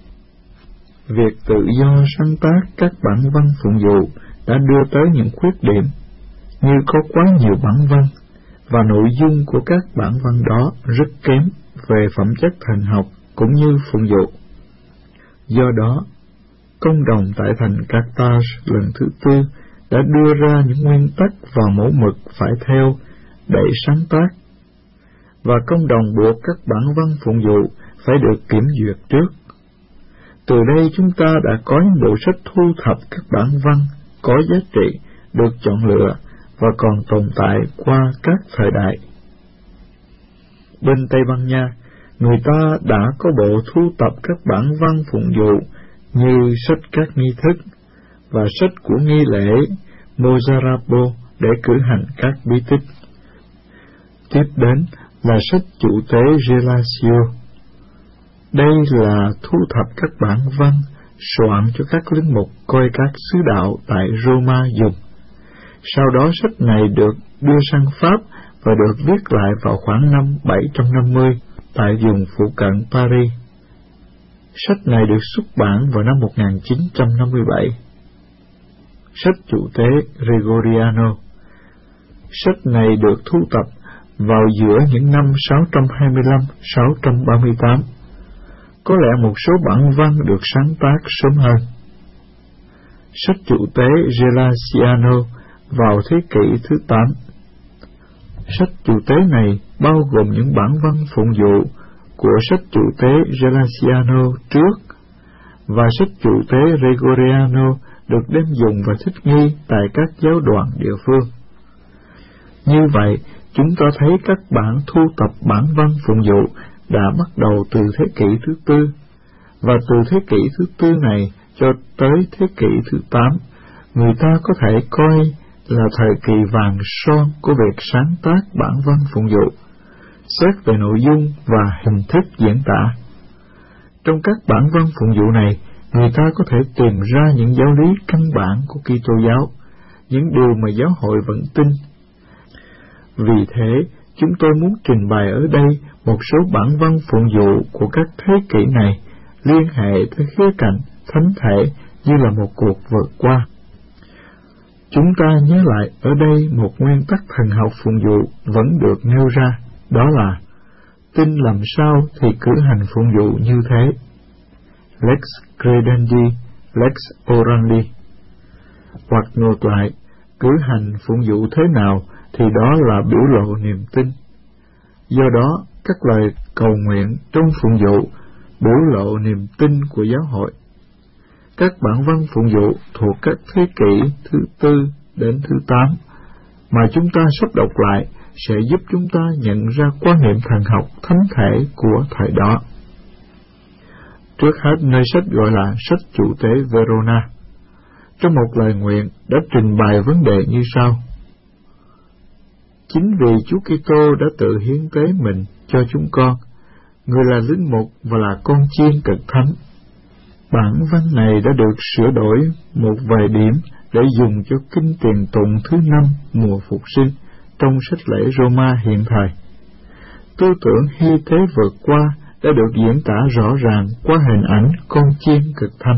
D: Việc tự do sáng tác các bản văn phụng vụ đã đưa tới những khuyết điểm, như có quá nhiều bản văn, và nội dung của các bản văn đó rất kém về phẩm chất thần học cũng như phụng vụ. Do đó, công đồng tại thành Carthage lần thứ tư đã đưa ra những nguyên tắc và mẫu mực phải theo để sáng tác, và công đồng buộc các bản văn phụng vụ phải được kiểm duyệt trước. Từ đây chúng ta đã có những bộ sách thu thập các bản văn có giá trị được chọn lựa và còn tồn tại qua các thời đại. Bên Tây Ban Nha, người ta đã có bộ thu tập các bản văn phụng vụ như sách các nghi thức và sách của nghi lễ Mozarabo để cử hành các bí tích. Tiếp đến là sách chủ tế Gelasio. Đây là thu thập các bản văn soạn cho các linh mục coi các sứ đạo tại Roma dùng. Sau đó sách này được đưa sang Pháp và được viết lại vào khoảng năm bảy trăm năm mươi tại vùng phụ cận Paris. Sách này được xuất bản vào năm một nghìn chín trăm năm mươi bảy. Sách chủ tế Gregoriano. Sách này được thu tập vào giữa những năm sáu trăm hai mươi lăm đến sáu trăm ba mươi tám. Có lẽ một số bản văn được sáng tác sớm hơn. Sách Chủ tế Gelasiano vào thế kỷ thứ tám. Sách Chủ tế này bao gồm những bản văn phụng dụ của sách Chủ tế Gelasiano trước, và sách Chủ tế Gregoriano được đem dùng và thích nghi tại các giáo đoàn địa phương. Như vậy, chúng ta thấy các bản thu tập bản văn phụng dụ đã bắt đầu từ thế kỷ thứ tư, và từ thế kỷ thứ tư này cho tới thế kỷ thứ tám, người ta có thể coi là thời kỳ vàng son của việc sáng tác bản văn phụng dụ, xét về nội dung và hình thức diễn tả. Trong các bản văn phụng dụ này, người ta có thể tìm ra những giáo lý căn bản của Kitô giáo, những điều mà giáo hội vẫn tin. Vì thế, chúng tôi muốn trình bày ở đây một số bản văn phụng dụ của các thế kỷ này, liên hệ tới khía cạnh thánh thể như là một cuộc vượt qua. Chúng ta nhớ lại ở đây một nguyên tắc thần học phụng dụ vẫn được nêu ra, đó là tin làm sao thì cử hành phụng dụ như thế. Lex credendi, lex orandi. Hoặc ngược lại, cử hành phụng dụ thế nào thì đó là biểu lộ niềm tin. Do đó, các lời cầu nguyện trong phụng dụ biểu lộ niềm tin của giáo hội. Các bản văn phụng dụ thuộc các thế kỷ thứ tư đến thứ tám mà chúng ta sắp đọc lại sẽ giúp chúng ta nhận ra quan niệm thần học thánh thể của thời đó. Trước hết, nơi sách gọi là sách Chủ tế Verona, trong một lời nguyện đã trình bày vấn đề như sau: Chính vì Chúa Kitô đã tự hiến tế mình cho chúng con, người là linh mục và là con chiên cực thánh. Bản văn này đã được sửa đổi một vài điểm để dùng cho kinh tiền tụng thứ năm mùa phục sinh trong sách lễ Roma hiện thời. Tư tưởng hy tế vượt qua đã được diễn tả rõ ràng qua hình ảnh con chiên cực thánh.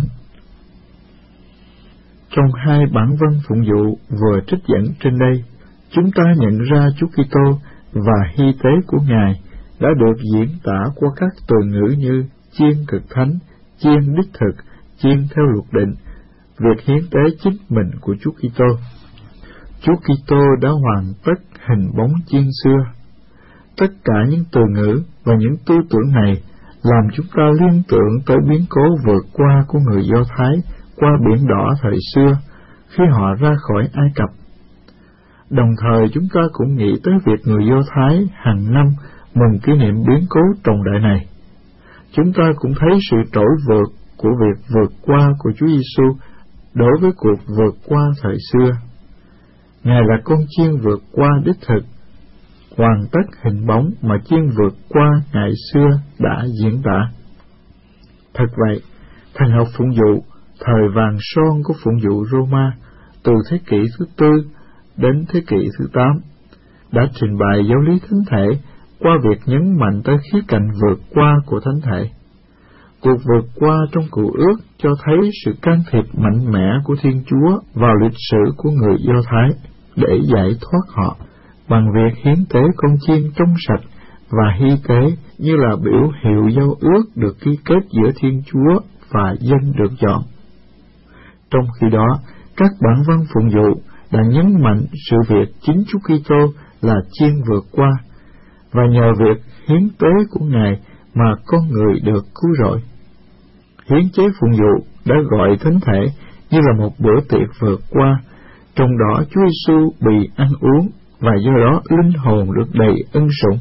D: Trong hai bản văn phụng dụ vừa trích dẫn trên đây, chúng ta nhận ra Chúa Kitô và hy tế của Ngài đã được diễn tả qua các từ ngữ như chiên cực thánh, chiên đích thực, chiên theo luật định, việc hiến tế chính mình của Chúa Kitô. Chúa Kitô đã hoàn tất hình bóng chiên xưa. Tất cả những từ ngữ và những tư tưởng này làm chúng ta liên tưởng tới biến cố vượt qua của người Do Thái qua biển đỏ thời xưa khi họ ra khỏi Ai Cập. Đồng thời chúng ta cũng nghĩ tới việc người Do Thái hàng năm mừng kỷ niệm biến cố trọng đại này. Chúng ta cũng thấy sự trỗi vượt của việc vượt qua của Chúa Giêsu đối với cuộc vượt qua thời xưa. Ngài là con chiên vượt qua đích thực, hoàn tất hình bóng mà chiên vượt qua ngày xưa đã diễn tả. Thật vậy, thần học phụng dụ, thời vàng son của phụng dụ Roma, từ thế kỷ thứ tư đến thế kỷ thứ tám, đã trình bày giáo lý thánh thể qua việc nhấn mạnh tới khía cạnh vượt qua của thánh thể. Cuộc vượt qua trong Cựu Ước cho thấy sự can thiệp mạnh mẽ của Thiên Chúa vào lịch sử của người Do Thái để giải thoát họ bằng việc hiến tế con chiên trong sạch và hy tế như là biểu hiệu giao ước được ký kết giữa Thiên Chúa và dân được chọn. Trong khi đó, các bản văn phụng dụ đã nhấn mạnh sự việc chính Chúa Kitô là chiên vượt qua, và nhờ việc hiến tế của Ngài mà con người được cứu rỗi. Hiến chế phụng dụ đã gọi thánh thể như là một bữa tiệc vượt qua, trong đó Chúa Giêsu bị ăn uống và do đó linh hồn được đầy ân sủng.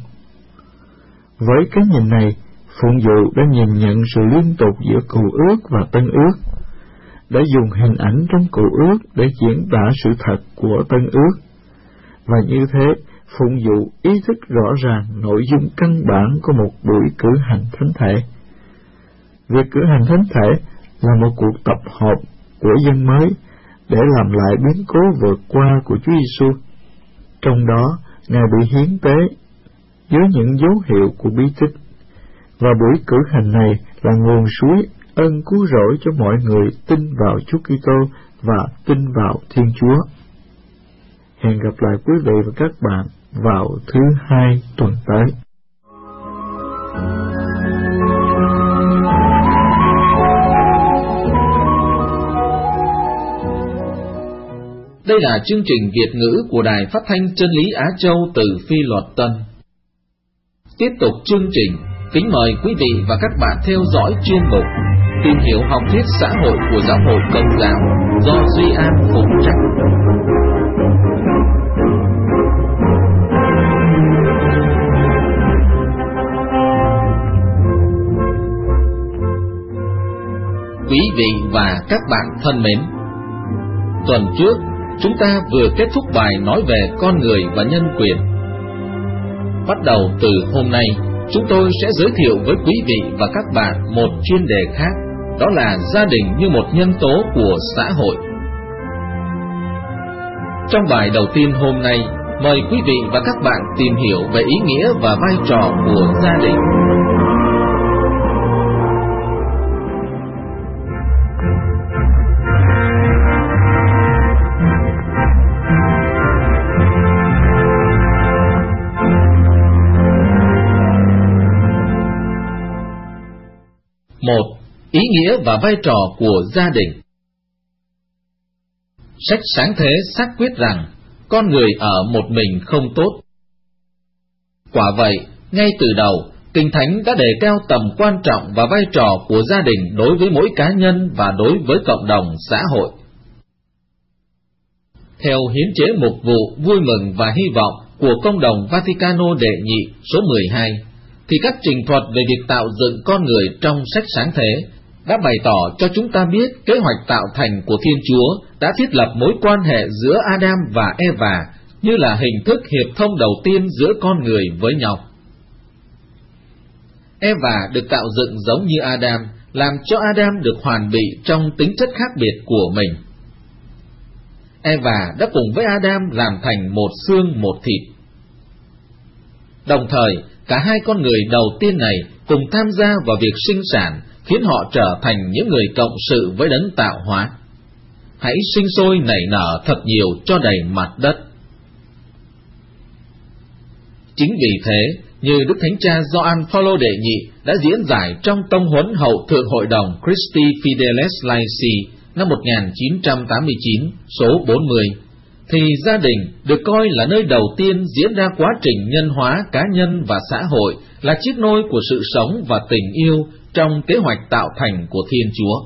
D: Với cái nhìn này, phụng dụ đã nhìn nhận sự liên tục giữa Cựu Ước và Tân Ước, đã dùng hình ảnh trong Cựu Ước để diễn tả sự thật của Tân Ước, và như thế phụng dụ ý thức rõ ràng nội dung căn bản của một buổi cử hành thánh thể. Việc cử hành thánh thể là một cuộc tập hợp của dân mới để làm lại biến cố vượt qua của Chúa Giêsu. Trong đó, Ngài bị hiến tế với những dấu hiệu của bí tích, và buổi cử hành này là nguồn suối ân cứu rỗi cho mọi người tin vào Chúa Kitô và tin vào Thiên Chúa. Hẹn gặp lại quý vị và các bạn vào thứ hai tuần tới.
A: Đây là chương trình Việt ngữ của Đài Phát thanh Chân lý Á Châu từ Phi Luật Tân. Tiếp tục chương trình, kính mời quý vị và các bạn theo dõi chuyên mục Tìm hiểu học thuyết xã hội của Giáo hội Công giáo do Duy An phụ trách. Quý vị và các bạn thân mến, tuần trước chúng ta vừa kết thúc bài nói về con người và nhân quyền. Bắt đầu từ hôm nay, chúng tôi sẽ giới thiệu với quý vị và các bạn một chuyên đề khác, đó là gia đình như một nhân tố của xã hội. Trong bài đầu tiên hôm nay, mời quý vị và các bạn tìm hiểu về ý nghĩa và vai trò của gia đình. Một. Ý nghĩa và vai trò của gia đình. Sách Sáng Thế xác quyết rằng con người ở một mình không tốt. Quả vậy, ngay từ đầu, Kinh Thánh đã đề cao tầm quan trọng và vai trò của gia đình đối với mỗi cá nhân và đối với cộng đồng xã hội. Theo hiến chế mục vụ Vui mừng và Hy vọng của Công đồng Vaticano đệ nhị số mười hai, thì các trình thuật về việc tạo dựng con người trong sách Sáng Thế đã bày tỏ cho chúng ta biết kế hoạch tạo thành của Thiên Chúa đã thiết lập mối quan hệ giữa Adam và Eva như là hình thức hiệp thông đầu tiên giữa con người với nhau. Eva được tạo dựng giống như Adam, làm cho Adam được hoàn bị trong tính chất khác biệt của mình. Eva đã cùng với Adam làm thành một xương một thịt. Đồng thời, cả hai con người đầu tiên này cùng tham gia vào việc sinh sản, khiến họ trở thành những người cộng sự với đấng tạo hóa. Hãy sinh sôi nảy nở thật nhiều cho đầy mặt đất. Chính vì thế, như Đức Thánh Cha Gioan Phaolô đệ nhị đã diễn giải trong tông huấn hậu thượng hội đồng Christi Fidelis Laici năm một nghìn chín trăm tám mươi chín, số bốn mươi, thì gia đình được coi là nơi đầu tiên diễn ra quá trình nhân hóa cá nhân và xã hội, là chiếc nôi của sự sống và tình yêu trong kế hoạch tạo thành của Thiên Chúa.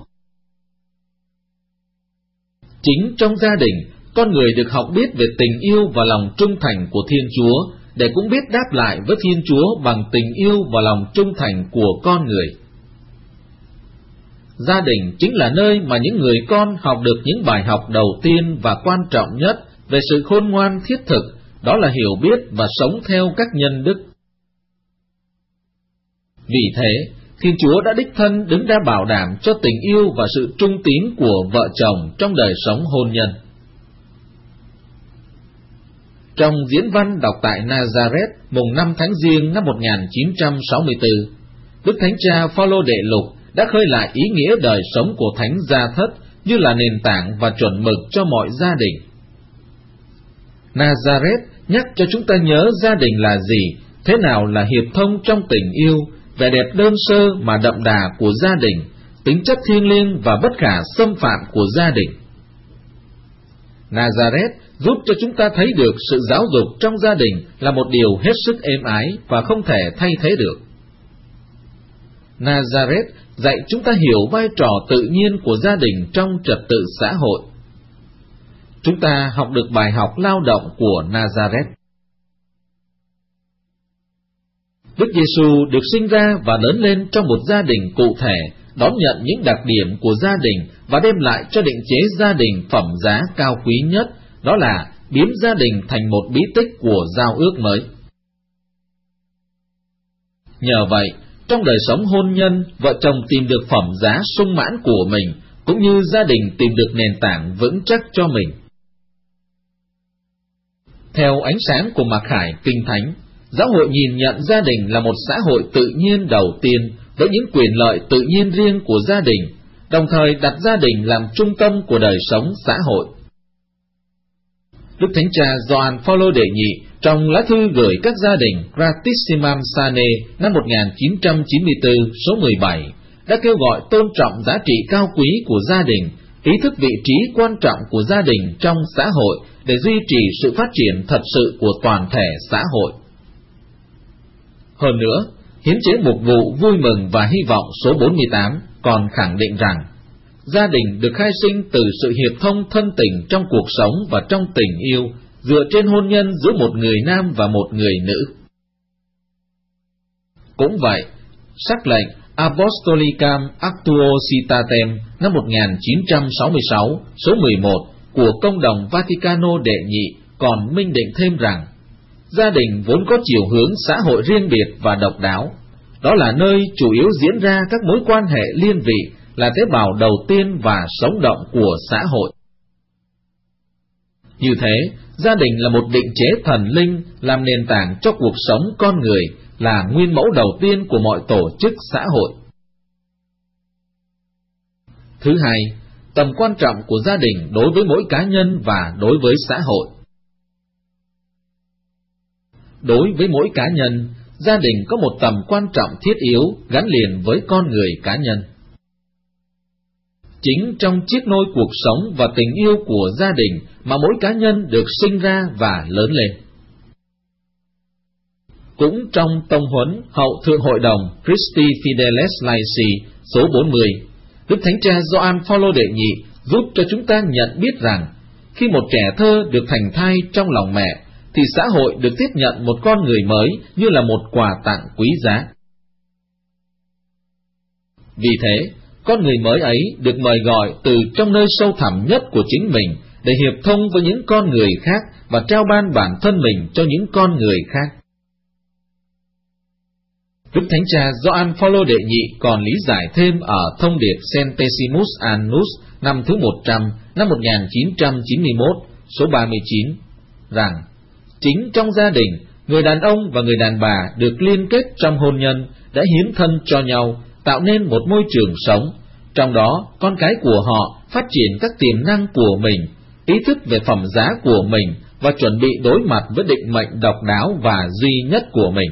A: Chính trong gia đình, con người được học biết về tình yêu và lòng trung thành của Thiên Chúa, để cũng biết đáp lại với Thiên Chúa bằng tình yêu và lòng trung thành của con người. Gia đình chính là nơi mà những người con học được những bài học đầu tiên và quan trọng nhất về sự khôn ngoan thiết thực, đó là hiểu biết và sống theo các nhân đức. Vì thế, Thiên Chúa đã đích thân đứng ra bảo đảm cho tình yêu và sự trung tín của vợ chồng trong đời sống hôn nhân. Trong diễn văn đọc tại Nazareth mùng năm tháng Giêng năm một nghìn chín trăm sáu mươi tư, Đức Thánh Cha Phaolô đệ lục đã khơi lại ý nghĩa đời sống của Thánh Gia Thất như là nền tảng và chuẩn mực cho mọi gia đình. Nazareth nhắc cho chúng ta nhớ gia đình là gì, thế nào là hiệp thông trong tình yêu, vẻ đẹp đơn sơ mà đậm đà của gia đình, tính chất thiêng liêng và bất khả xâm phạm của gia đình. Nazareth giúp cho chúng ta thấy được sự giáo dục trong gia đình là một điều hết sức êm ái và không thể thay thế được. Nazareth dạy chúng ta hiểu vai trò tự nhiên của gia đình trong trật tự xã hội. Chúng ta học được bài học lao động của Nazareth. Đức Giêsu được sinh ra và lớn lên trong một gia đình cụ thể, đón nhận những đặc điểm của gia đình và đem lại cho định chế gia đình phẩm giá cao quý nhất, đó là biến gia đình thành một bí tích của giao ước mới. Nhờ vậy, trong đời sống hôn nhân, vợ chồng tìm được phẩm giá sung mãn của mình, cũng như gia đình tìm được nền tảng vững chắc cho mình. Theo ánh sáng của mặc khải Kinh Thánh, giáo hội nhìn nhận gia đình là một xã hội tự nhiên đầu tiên với những quyền lợi tự nhiên riêng của gia đình, đồng thời đặt gia đình làm trung tâm của đời sống xã hội. Đức Thánh Cha Gioan Phaolô đệ nhị trong lá thư gửi các gia đình Gratissimam Sane năm một nghìn chín trăm chín mươi tư số mười bảy đã kêu gọi tôn trọng giá trị cao quý của gia đình, ý thức vị trí quan trọng của gia đình trong xã hội để duy trì sự phát triển thật sự của toàn thể xã hội. Hơn nữa, hiến chế mục vụ vui mừng và hy vọng số bốn mươi tám còn khẳng định rằng gia đình được khai sinh từ sự hiệp thông thân tình trong cuộc sống và trong tình yêu, dựa trên hôn nhân giữa một người nam và một người nữ. Cũng vậy, sắc lệnh Apostolicam Actuositatem năm một nghìn chín trăm sáu mươi sáu số mười một của Công đồng Vaticano đệ nhị còn minh định thêm rằng gia đình vốn có chiều hướng xã hội riêng biệt và độc đáo. Đó là nơi chủ yếu diễn ra các mối quan hệ liên vị, là tế bào đầu tiên và sống động của xã hội. Như thế, gia đình là một định chế thần linh làm nền tảng cho cuộc sống con người, là nguyên mẫu đầu tiên của mọi tổ chức xã hội. Thứ hai, tầm quan trọng của gia đình đối với mỗi cá nhân và đối với xã hội. Đối với mỗi cá nhân, gia đình có một tầm quan trọng thiết yếu gắn liền với con người cá nhân. Chính trong chiếc nôi cuộc sống và tình yêu của gia đình mà mỗi cá nhân được sinh ra và lớn lên. Cũng trong tông huấn Hậu Thượng Hội đồng Christi Fideles Laici số bốn mươi, Đức Thánh Cha Gioan Phaolô đệ nhị giúp cho chúng ta nhận biết rằng khi một trẻ thơ được thành thai trong lòng mẹ, thì xã hội được tiếp nhận một con người mới như là một quà tặng quý giá. Vì thế, con người mới ấy được mời gọi từ trong nơi sâu thẳm nhất của chính mình để hiệp thông với những con người khác và trao ban bản thân mình cho những con người khác. Đức Thánh Cha Gioan Phaolô đệ nhị còn lý giải thêm ở thông điệp Centesimus Annus năm thứ một trăm năm một nghìn chín trăm chín mươi mốt số ba mươi chín rằng chính trong gia đình, người đàn ông và người đàn bà được liên kết trong hôn nhân đã hiến thân cho nhau, tạo nên một môi trường sống, trong đó con cái của họ phát triển các tiềm năng của mình, ý thức về phẩm giá của mình và chuẩn bị đối mặt với định mệnh độc đáo và duy nhất của mình.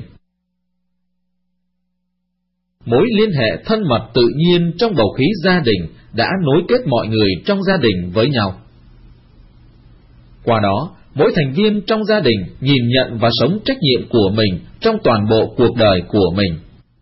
A: Mối liên hệ thân mật tự nhiên trong bầu khí gia đình đã nối kết mọi người trong gia đình với nhau. Qua đó, mỗi thành viên trong gia đình nhìn nhận và sống trách nhiệm của mình trong toàn bộ cuộc đời của mình.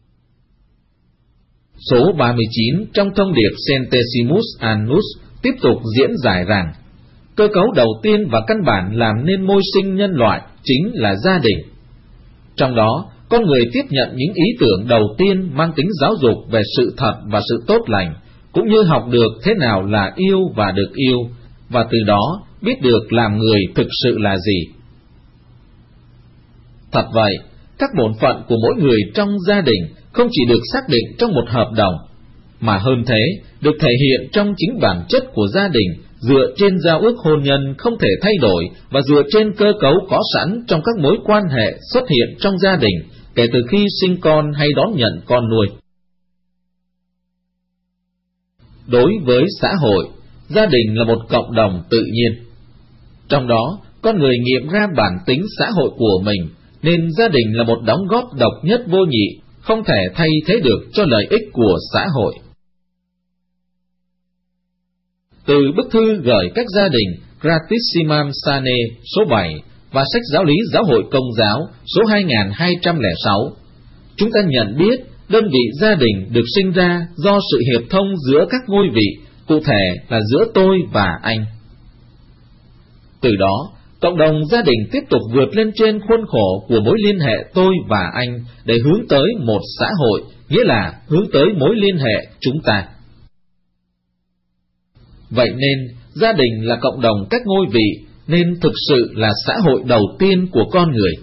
A: Số ba mươi chín trong thông điệp Centesimus Annus tiếp tục diễn giải rằng cơ cấu đầu tiên và căn bản làm nên môi sinh nhân loại chính là gia đình. Trong đó, con người tiếp nhận những ý tưởng đầu tiên mang tính giáo dục về sự thật và sự tốt lành, cũng như học được thế nào là yêu và được yêu, và từ đó biết được làm người thực sự là gì. Thật vậy, các bổn phận của mỗi người trong gia đình không chỉ được xác định trong một hợp đồng, mà hơn thế, được thể hiện trong chính bản chất của gia đình, dựa trên giao ước hôn nhân không thể thay đổi và dựa trên cơ cấu có sẵn trong các mối quan hệ xuất hiện trong gia đình kể từ khi sinh con hay đón nhận con nuôi. Đối với xã hội, gia đình là một cộng đồng tự nhiên. Trong đó, con người nghiệm ra bản tính xã hội của mình, nên gia đình là một đóng góp độc nhất vô nhị, không thể thay thế được cho lợi ích của xã hội. Từ bức thư gửi các gia đình Gratissimam Sane số bảy và sách giáo lý giáo hội Công giáo số hai nghìn hai trăm lẻ sáu, chúng ta nhận biết đơn vị gia đình được sinh ra do sự hiệp thông giữa các ngôi vị, cụ thể là giữa tôi và anh. Từ đó, cộng đồng gia đình tiếp tục vượt lên trên khuôn khổ của mối liên hệ tôi và anh để hướng tới một xã hội, nghĩa là hướng tới mối liên hệ chúng ta. Vậy nên, gia đình là cộng đồng các ngôi vị, nên thực sự là xã hội đầu tiên của con người.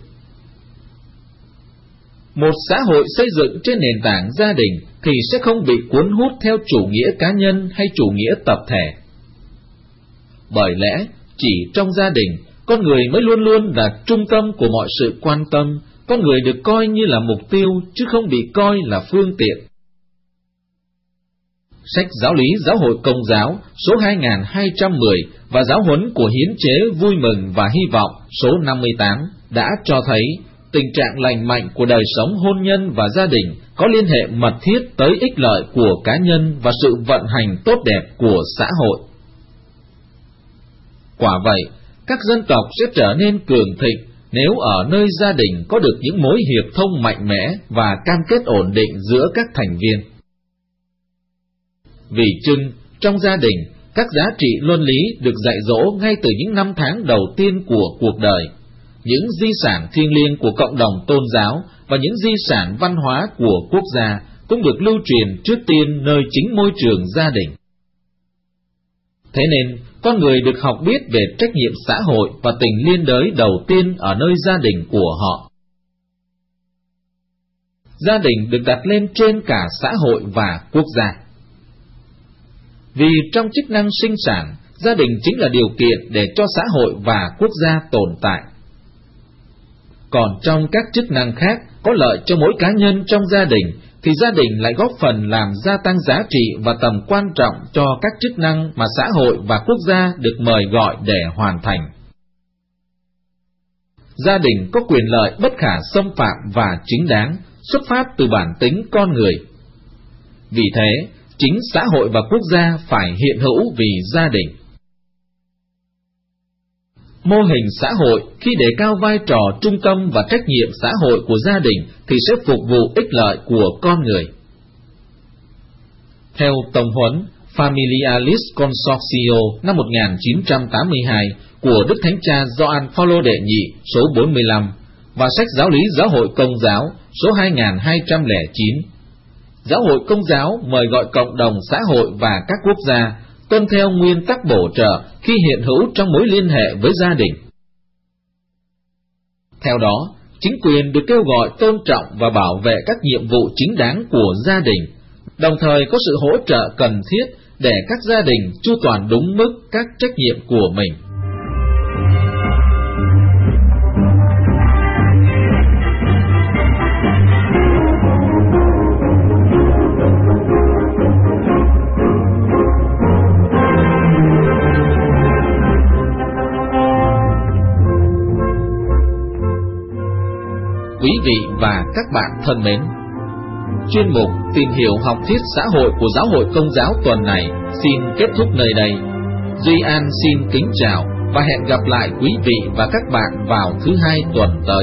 A: Một xã hội xây dựng trên nền tảng gia đình thì sẽ không bị cuốn hút theo chủ nghĩa cá nhân hay chủ nghĩa tập thể. Bởi lẽ, chỉ trong gia đình, con người mới luôn luôn là trung tâm của mọi sự quan tâm, con người được coi như là mục tiêu chứ không bị coi là phương tiện. sách Giáo lý Giáo hội Công giáo số hai nghìn hai trăm mười và Giáo huấn của Hiến chế Vui mừng và Hy vọng số năm mươi tám đã cho thấy tình trạng lành mạnh của đời sống hôn nhân và gia đình có liên hệ mật thiết tới ích lợi của cá nhân và sự vận hành tốt đẹp của xã hội. Quả vậy, các dân tộc sẽ trở nên cường thịnh nếu ở nơi gia đình có được những mối hiệp thông mạnh mẽ và cam kết ổn định giữa các thành viên. Vì chưng, trong gia đình, các giá trị luân lý được dạy dỗ ngay từ những năm tháng đầu tiên của cuộc đời. Những di sản thiêng liêng của cộng đồng tôn giáo và những di sản văn hóa của quốc gia cũng được lưu truyền trước tiên nơi chính môi trường gia đình. Thế nên, con người được học biết về trách nhiệm xã hội và tình liên đới đầu tiên ở nơi gia đình của họ. Gia đình được đặt lên trên cả xã hội và quốc gia. Vì trong chức năng sinh sản, gia đình chính là điều kiện để cho xã hội và quốc gia tồn tại. Còn trong các chức năng khác có lợi cho mỗi cá nhân trong gia đình, thì gia đình lại góp phần làm gia tăng giá trị và tầm quan trọng cho các chức năng mà xã hội và quốc gia được mời gọi để hoàn thành. Gia đình có quyền lợi bất khả xâm phạm và chính đáng, xuất phát từ bản tính con người. Vì thế, chính xã hội và quốc gia phải hiện hữu vì gia đình. Mô hình xã hội khi đề cao vai trò trung tâm và trách nhiệm xã hội của gia đình thì sẽ phục vụ ích lợi của con người. Theo Tông huấn Familialis Consortio năm một nghìn chín trăm tám mươi hai của Đức Thánh Cha Gioan Phaolô đệ nhị số bốn mươi lăm và sách Giáo lý Giáo hội Công giáo số hai nghìn hai trăm lẻ chín, Giáo hội Công giáo mời gọi cộng đồng xã hội và các quốc gia tuân theo nguyên tắc bổ trợ khi hiện hữu trong mối liên hệ với gia đình. Theo đó, chính quyền được kêu gọi tôn trọng và bảo vệ các nhiệm vụ chính đáng của gia đình, đồng thời có sự hỗ trợ cần thiết để các gia đình chu toàn đúng mức các trách nhiệm của mình. Quý vị và các bạn thân mến, chuyên mục Tìm hiểu học thuyết xã hội của Giáo hội Công giáo tuần này xin kết thúc nơi đây. Duy An xin kính chào và hẹn gặp lại quý vị và các bạn vào thứ hai tuần tới.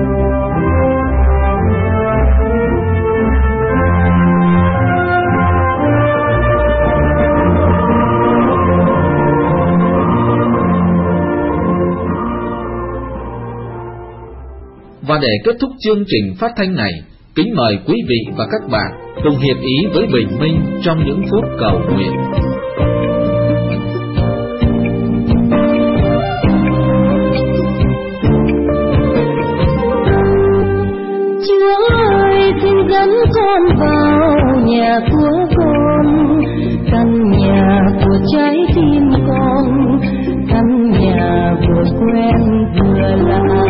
A: Và để kết thúc chương trình phát thanh này, kính mời quý vị và các bạn cùng hiệp ý với Bình Minh trong những phút cầu nguyện.
E: Chúa ơi, xin dẫn con vào nhà của con, căn nhà của trái tim con, căn nhà vừa quen vừa lạ.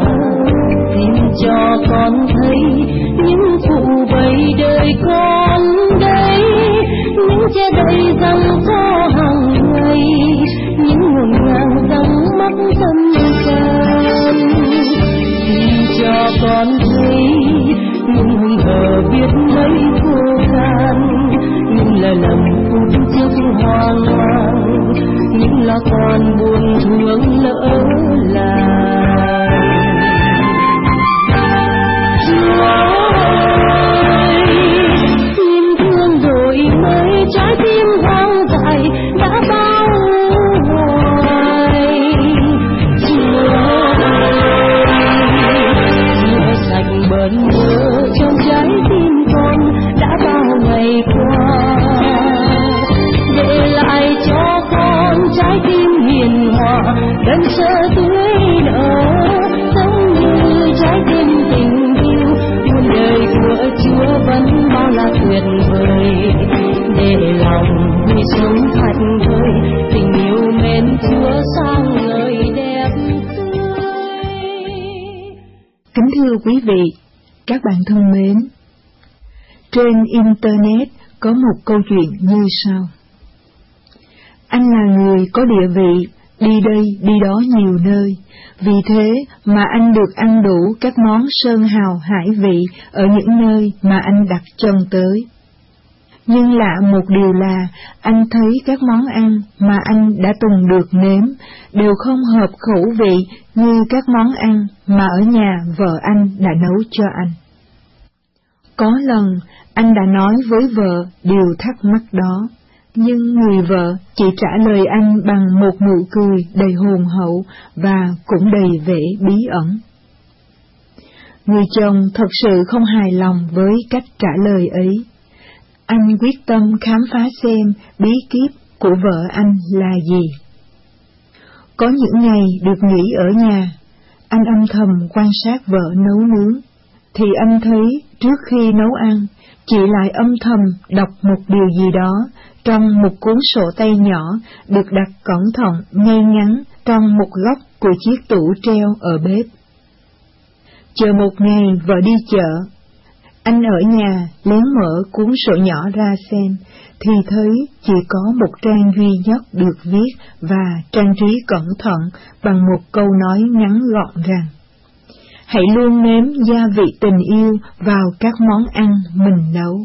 E: Cho con thấy những phụ bầy đời con đây, những che đầy răng có hàng ngày, những ngổn ngang răng mắt dân gian. Thì cho con thấy những hùng hờ biết mấy khô khan, những lời lầm phút trước hoang mang, những lo con buồn thương lỡ làng. Tim thương đổi mới trái tim hoang dại đã bao hoài. Chúa ơi, sạch bờn nhớ trong trái tim con đã bao ngày qua, để lại cho con trái tim hiền hòa đơn sơ tươi nở, giống như trái tim tình đời của Chúa vẫn bao la tuyệt vời, để lòng người sống thành thơi, tình yêu mến Chúa sang ngời đẹp tươi.
C: Kính thưa quý vị, các bạn thân mến, trên Internet
F: có một câu chuyện như sau. Anh là người có địa vị, đi đây đi đó nhiều nơi, vì thế mà anh được ăn đủ các món sơn hào hải vị ở những nơi mà anh đặt chân tới. Nhưng lạ một điều là anh thấy các món ăn mà anh đã từng được nếm đều không hợp khẩu vị như các món ăn mà ở nhà vợ anh đã nấu cho anh. Có lần anh đã nói với vợ điều thắc mắc đó, nhưng người vợ chỉ trả lời anh bằng một nụ cười đầy hồn hậu và cũng đầy vẻ bí ẩn. Người chồng thật sự không hài lòng với cách trả lời ấy. Anh quyết tâm khám phá xem bí kíp của vợ anh là gì. Có những ngày được nghỉ ở nhà, anh âm thầm quan sát vợ nấu nướng, thì anh thấy trước khi nấu ăn, chị lại âm thầm đọc một điều gì đó trong một cuốn sổ tay nhỏ được đặt cẩn thận ngay ngắn trong một góc của chiếc tủ treo ở bếp. Chờ một ngày vợ đi chợ, anh ở nhà lén mở cuốn sổ nhỏ ra xem, thì thấy chỉ có một trang duy nhất được viết và trang trí cẩn thận bằng một câu nói ngắn gọn rằng: hãy luôn nếm gia vị tình yêu vào các món ăn mình nấu.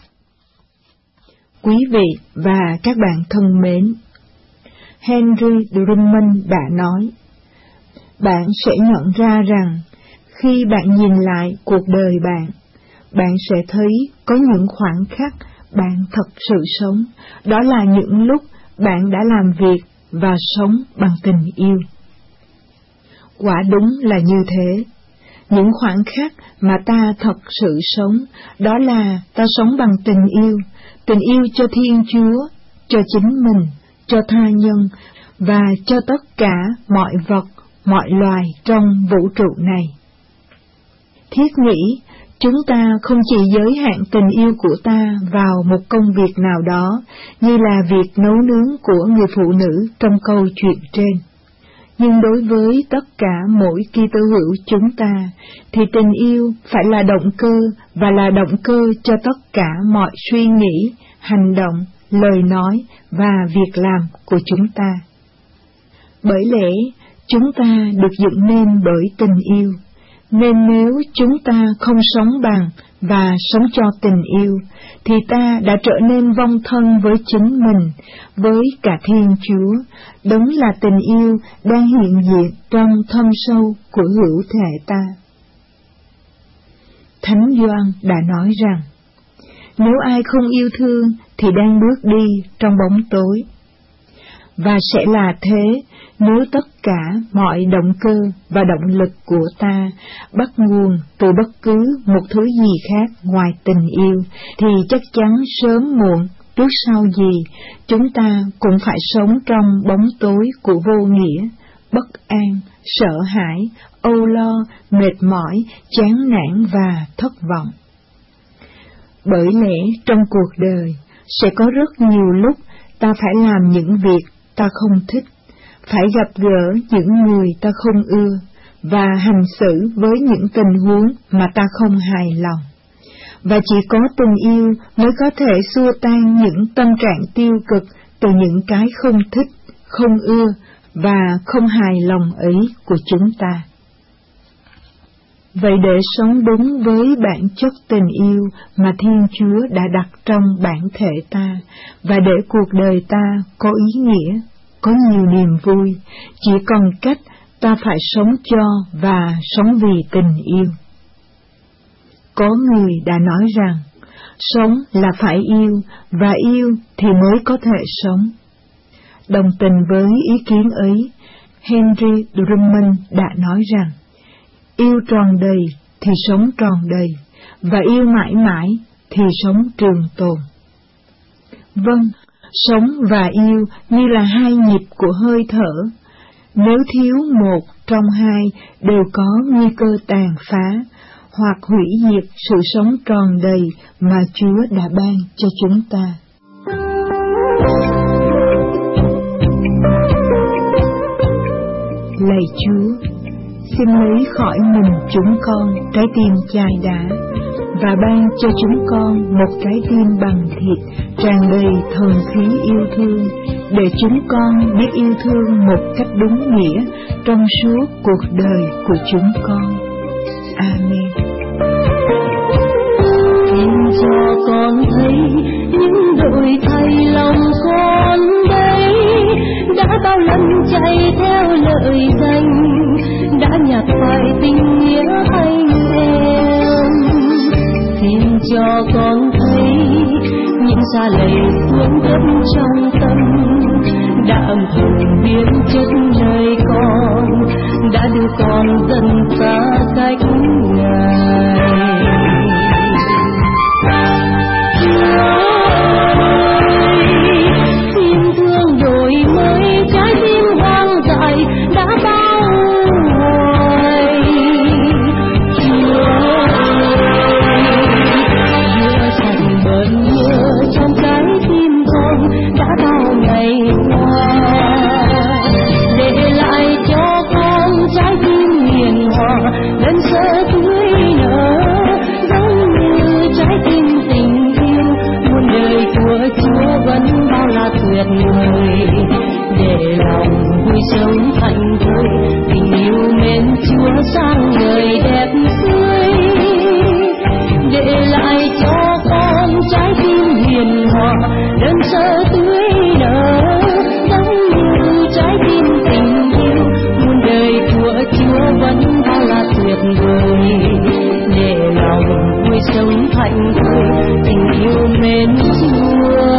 F: Quý vị và các bạn thân mến, Henry Drummond đã nói, bạn sẽ nhận ra rằng khi bạn nhìn lại cuộc đời bạn, bạn sẽ thấy có những khoảnh khắc bạn thật sự sống, đó là những lúc bạn đã làm việc và sống bằng tình yêu. Quả đúng là như thế. Những khoảnh khắc mà ta thật sự sống, đó là ta sống bằng tình yêu, tình yêu cho Thiên Chúa, cho chính mình, cho tha nhân, và cho tất cả mọi vật, mọi loài trong vũ trụ này. Thiết nghĩ, chúng ta không chỉ giới hạn tình yêu của ta vào một công việc nào đó, như là việc nấu nướng của người phụ nữ trong câu chuyện trên. Nhưng đối với tất cả mỗi Kitô hữu chúng ta, thì tình yêu phải là động cơ và là động cơ cho tất cả mọi suy nghĩ, hành động, lời nói và việc làm của chúng ta. Bởi lẽ, chúng ta được dựng nên bởi tình yêu, nên nếu chúng ta không sống bằng và sống cho tình yêu, thì ta đã trở nên vong thân với chính mình, với cả Thiên Chúa, đúng là tình yêu đang hiện diện trong thâm sâu của hữu thể ta. Thánh Gioan đã nói rằng, nếu ai không yêu thương thì đang bước đi trong bóng tối. Và sẽ là thế nếu tất cả mọi động cơ và động lực của ta bắt nguồn từ bất cứ một thứ gì khác ngoài tình yêu, thì chắc chắn sớm muộn, trước sau gì, chúng ta cũng phải sống trong bóng tối của vô nghĩa, bất an, sợ hãi, âu lo, mệt mỏi, chán nản và thất vọng. Bởi lẽ trong cuộc đời sẽ có rất nhiều lúc ta phải làm những việc ta không thích, phải gặp gỡ những người ta không ưa, và hành xử với những tình huống mà ta không hài lòng. Và chỉ có tình yêu mới có thể xua tan những tâm trạng tiêu cực từ những cái không thích, không ưa và không hài lòng ấy của chúng ta. Vậy để sống đúng với bản chất tình yêu mà Thiên Chúa đã đặt trong bản thể ta, và để cuộc đời ta có ý nghĩa, có nhiều niềm vui, chỉ còn cách ta phải sống cho và sống vì tình yêu. Có người đã nói rằng, sống là phải yêu, và yêu thì mới có thể sống. Đồng tình với ý kiến ấy, Henry Drummond đã nói rằng, yêu tròn đầy thì sống tròn đầy, và yêu mãi mãi thì sống trường tồn. Vâng, sống và yêu như là hai nhịp của hơi thở. Nếu thiếu một trong hai đều có nguy cơ tàn phá, hoặc hủy diệt sự sống tròn đầy mà Chúa đã ban cho chúng ta. Lạy Chúa, xin lấy khỏi mình chúng con trái tim chai đá, và ban cho chúng con một trái tim bằng thịt tràn đầy thần khí yêu thương, để chúng con biết yêu thương một cách đúng nghĩa trong suốt cuộc đời của chúng con. Amen.
E: Xin cho con thấy những đổi thay lòng con đây, đã bao lần chạy theo lợi danh, đã nhặt phải tình nghĩa anh em. Xin cho con thấy những xa lầy xuống đất trong tâm, đã âm thầm biến chất lời con, đã đưa con dần xa cách Ngài. Xin thương đổi mới trái tim hoang dại đã bao hồi. Chúa rửa sạch bớn nhớ trong trái tim con đã bao ngày qua, để lại cho con trái tim hiền hòa đến sơ tươi nở, giống như trái tim tình yêu muôn đời của Chúa vẫn bao la tuyệt vời. Để lòng vui sống thành thơi, tình yêu mến Chúa sang người đẹp tươi, để lại cho con trái tim hiền hòa đơn sơ tươi nở, giống như trái tim tình yêu muôn đời của Chúa vẫn bao la tuyệt vời. Để lòng vui sống thành thơi, tình yêu mến Chúa.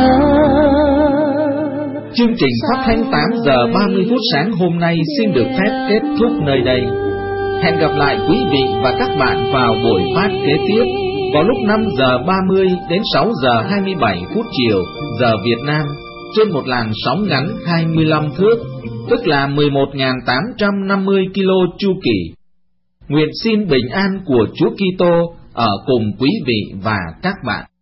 A: Chương trình phát thanh tám giờ ba mươi phút sáng hôm nay xin được phép kết thúc nơi đây. Hẹn gặp lại quý vị và các bạn vào buổi phát kế tiếp vào lúc năm giờ ba mươi đến sáu giờ hai mươi bảy phút chiều giờ Việt Nam trên một làn sóng ngắn hai mươi lăm thước, tức là mười một nghìn tám trăm năm mươi ki lô chu kỳ. Nguyện xin bình an của Chúa Kitô ở cùng quý vị và các bạn.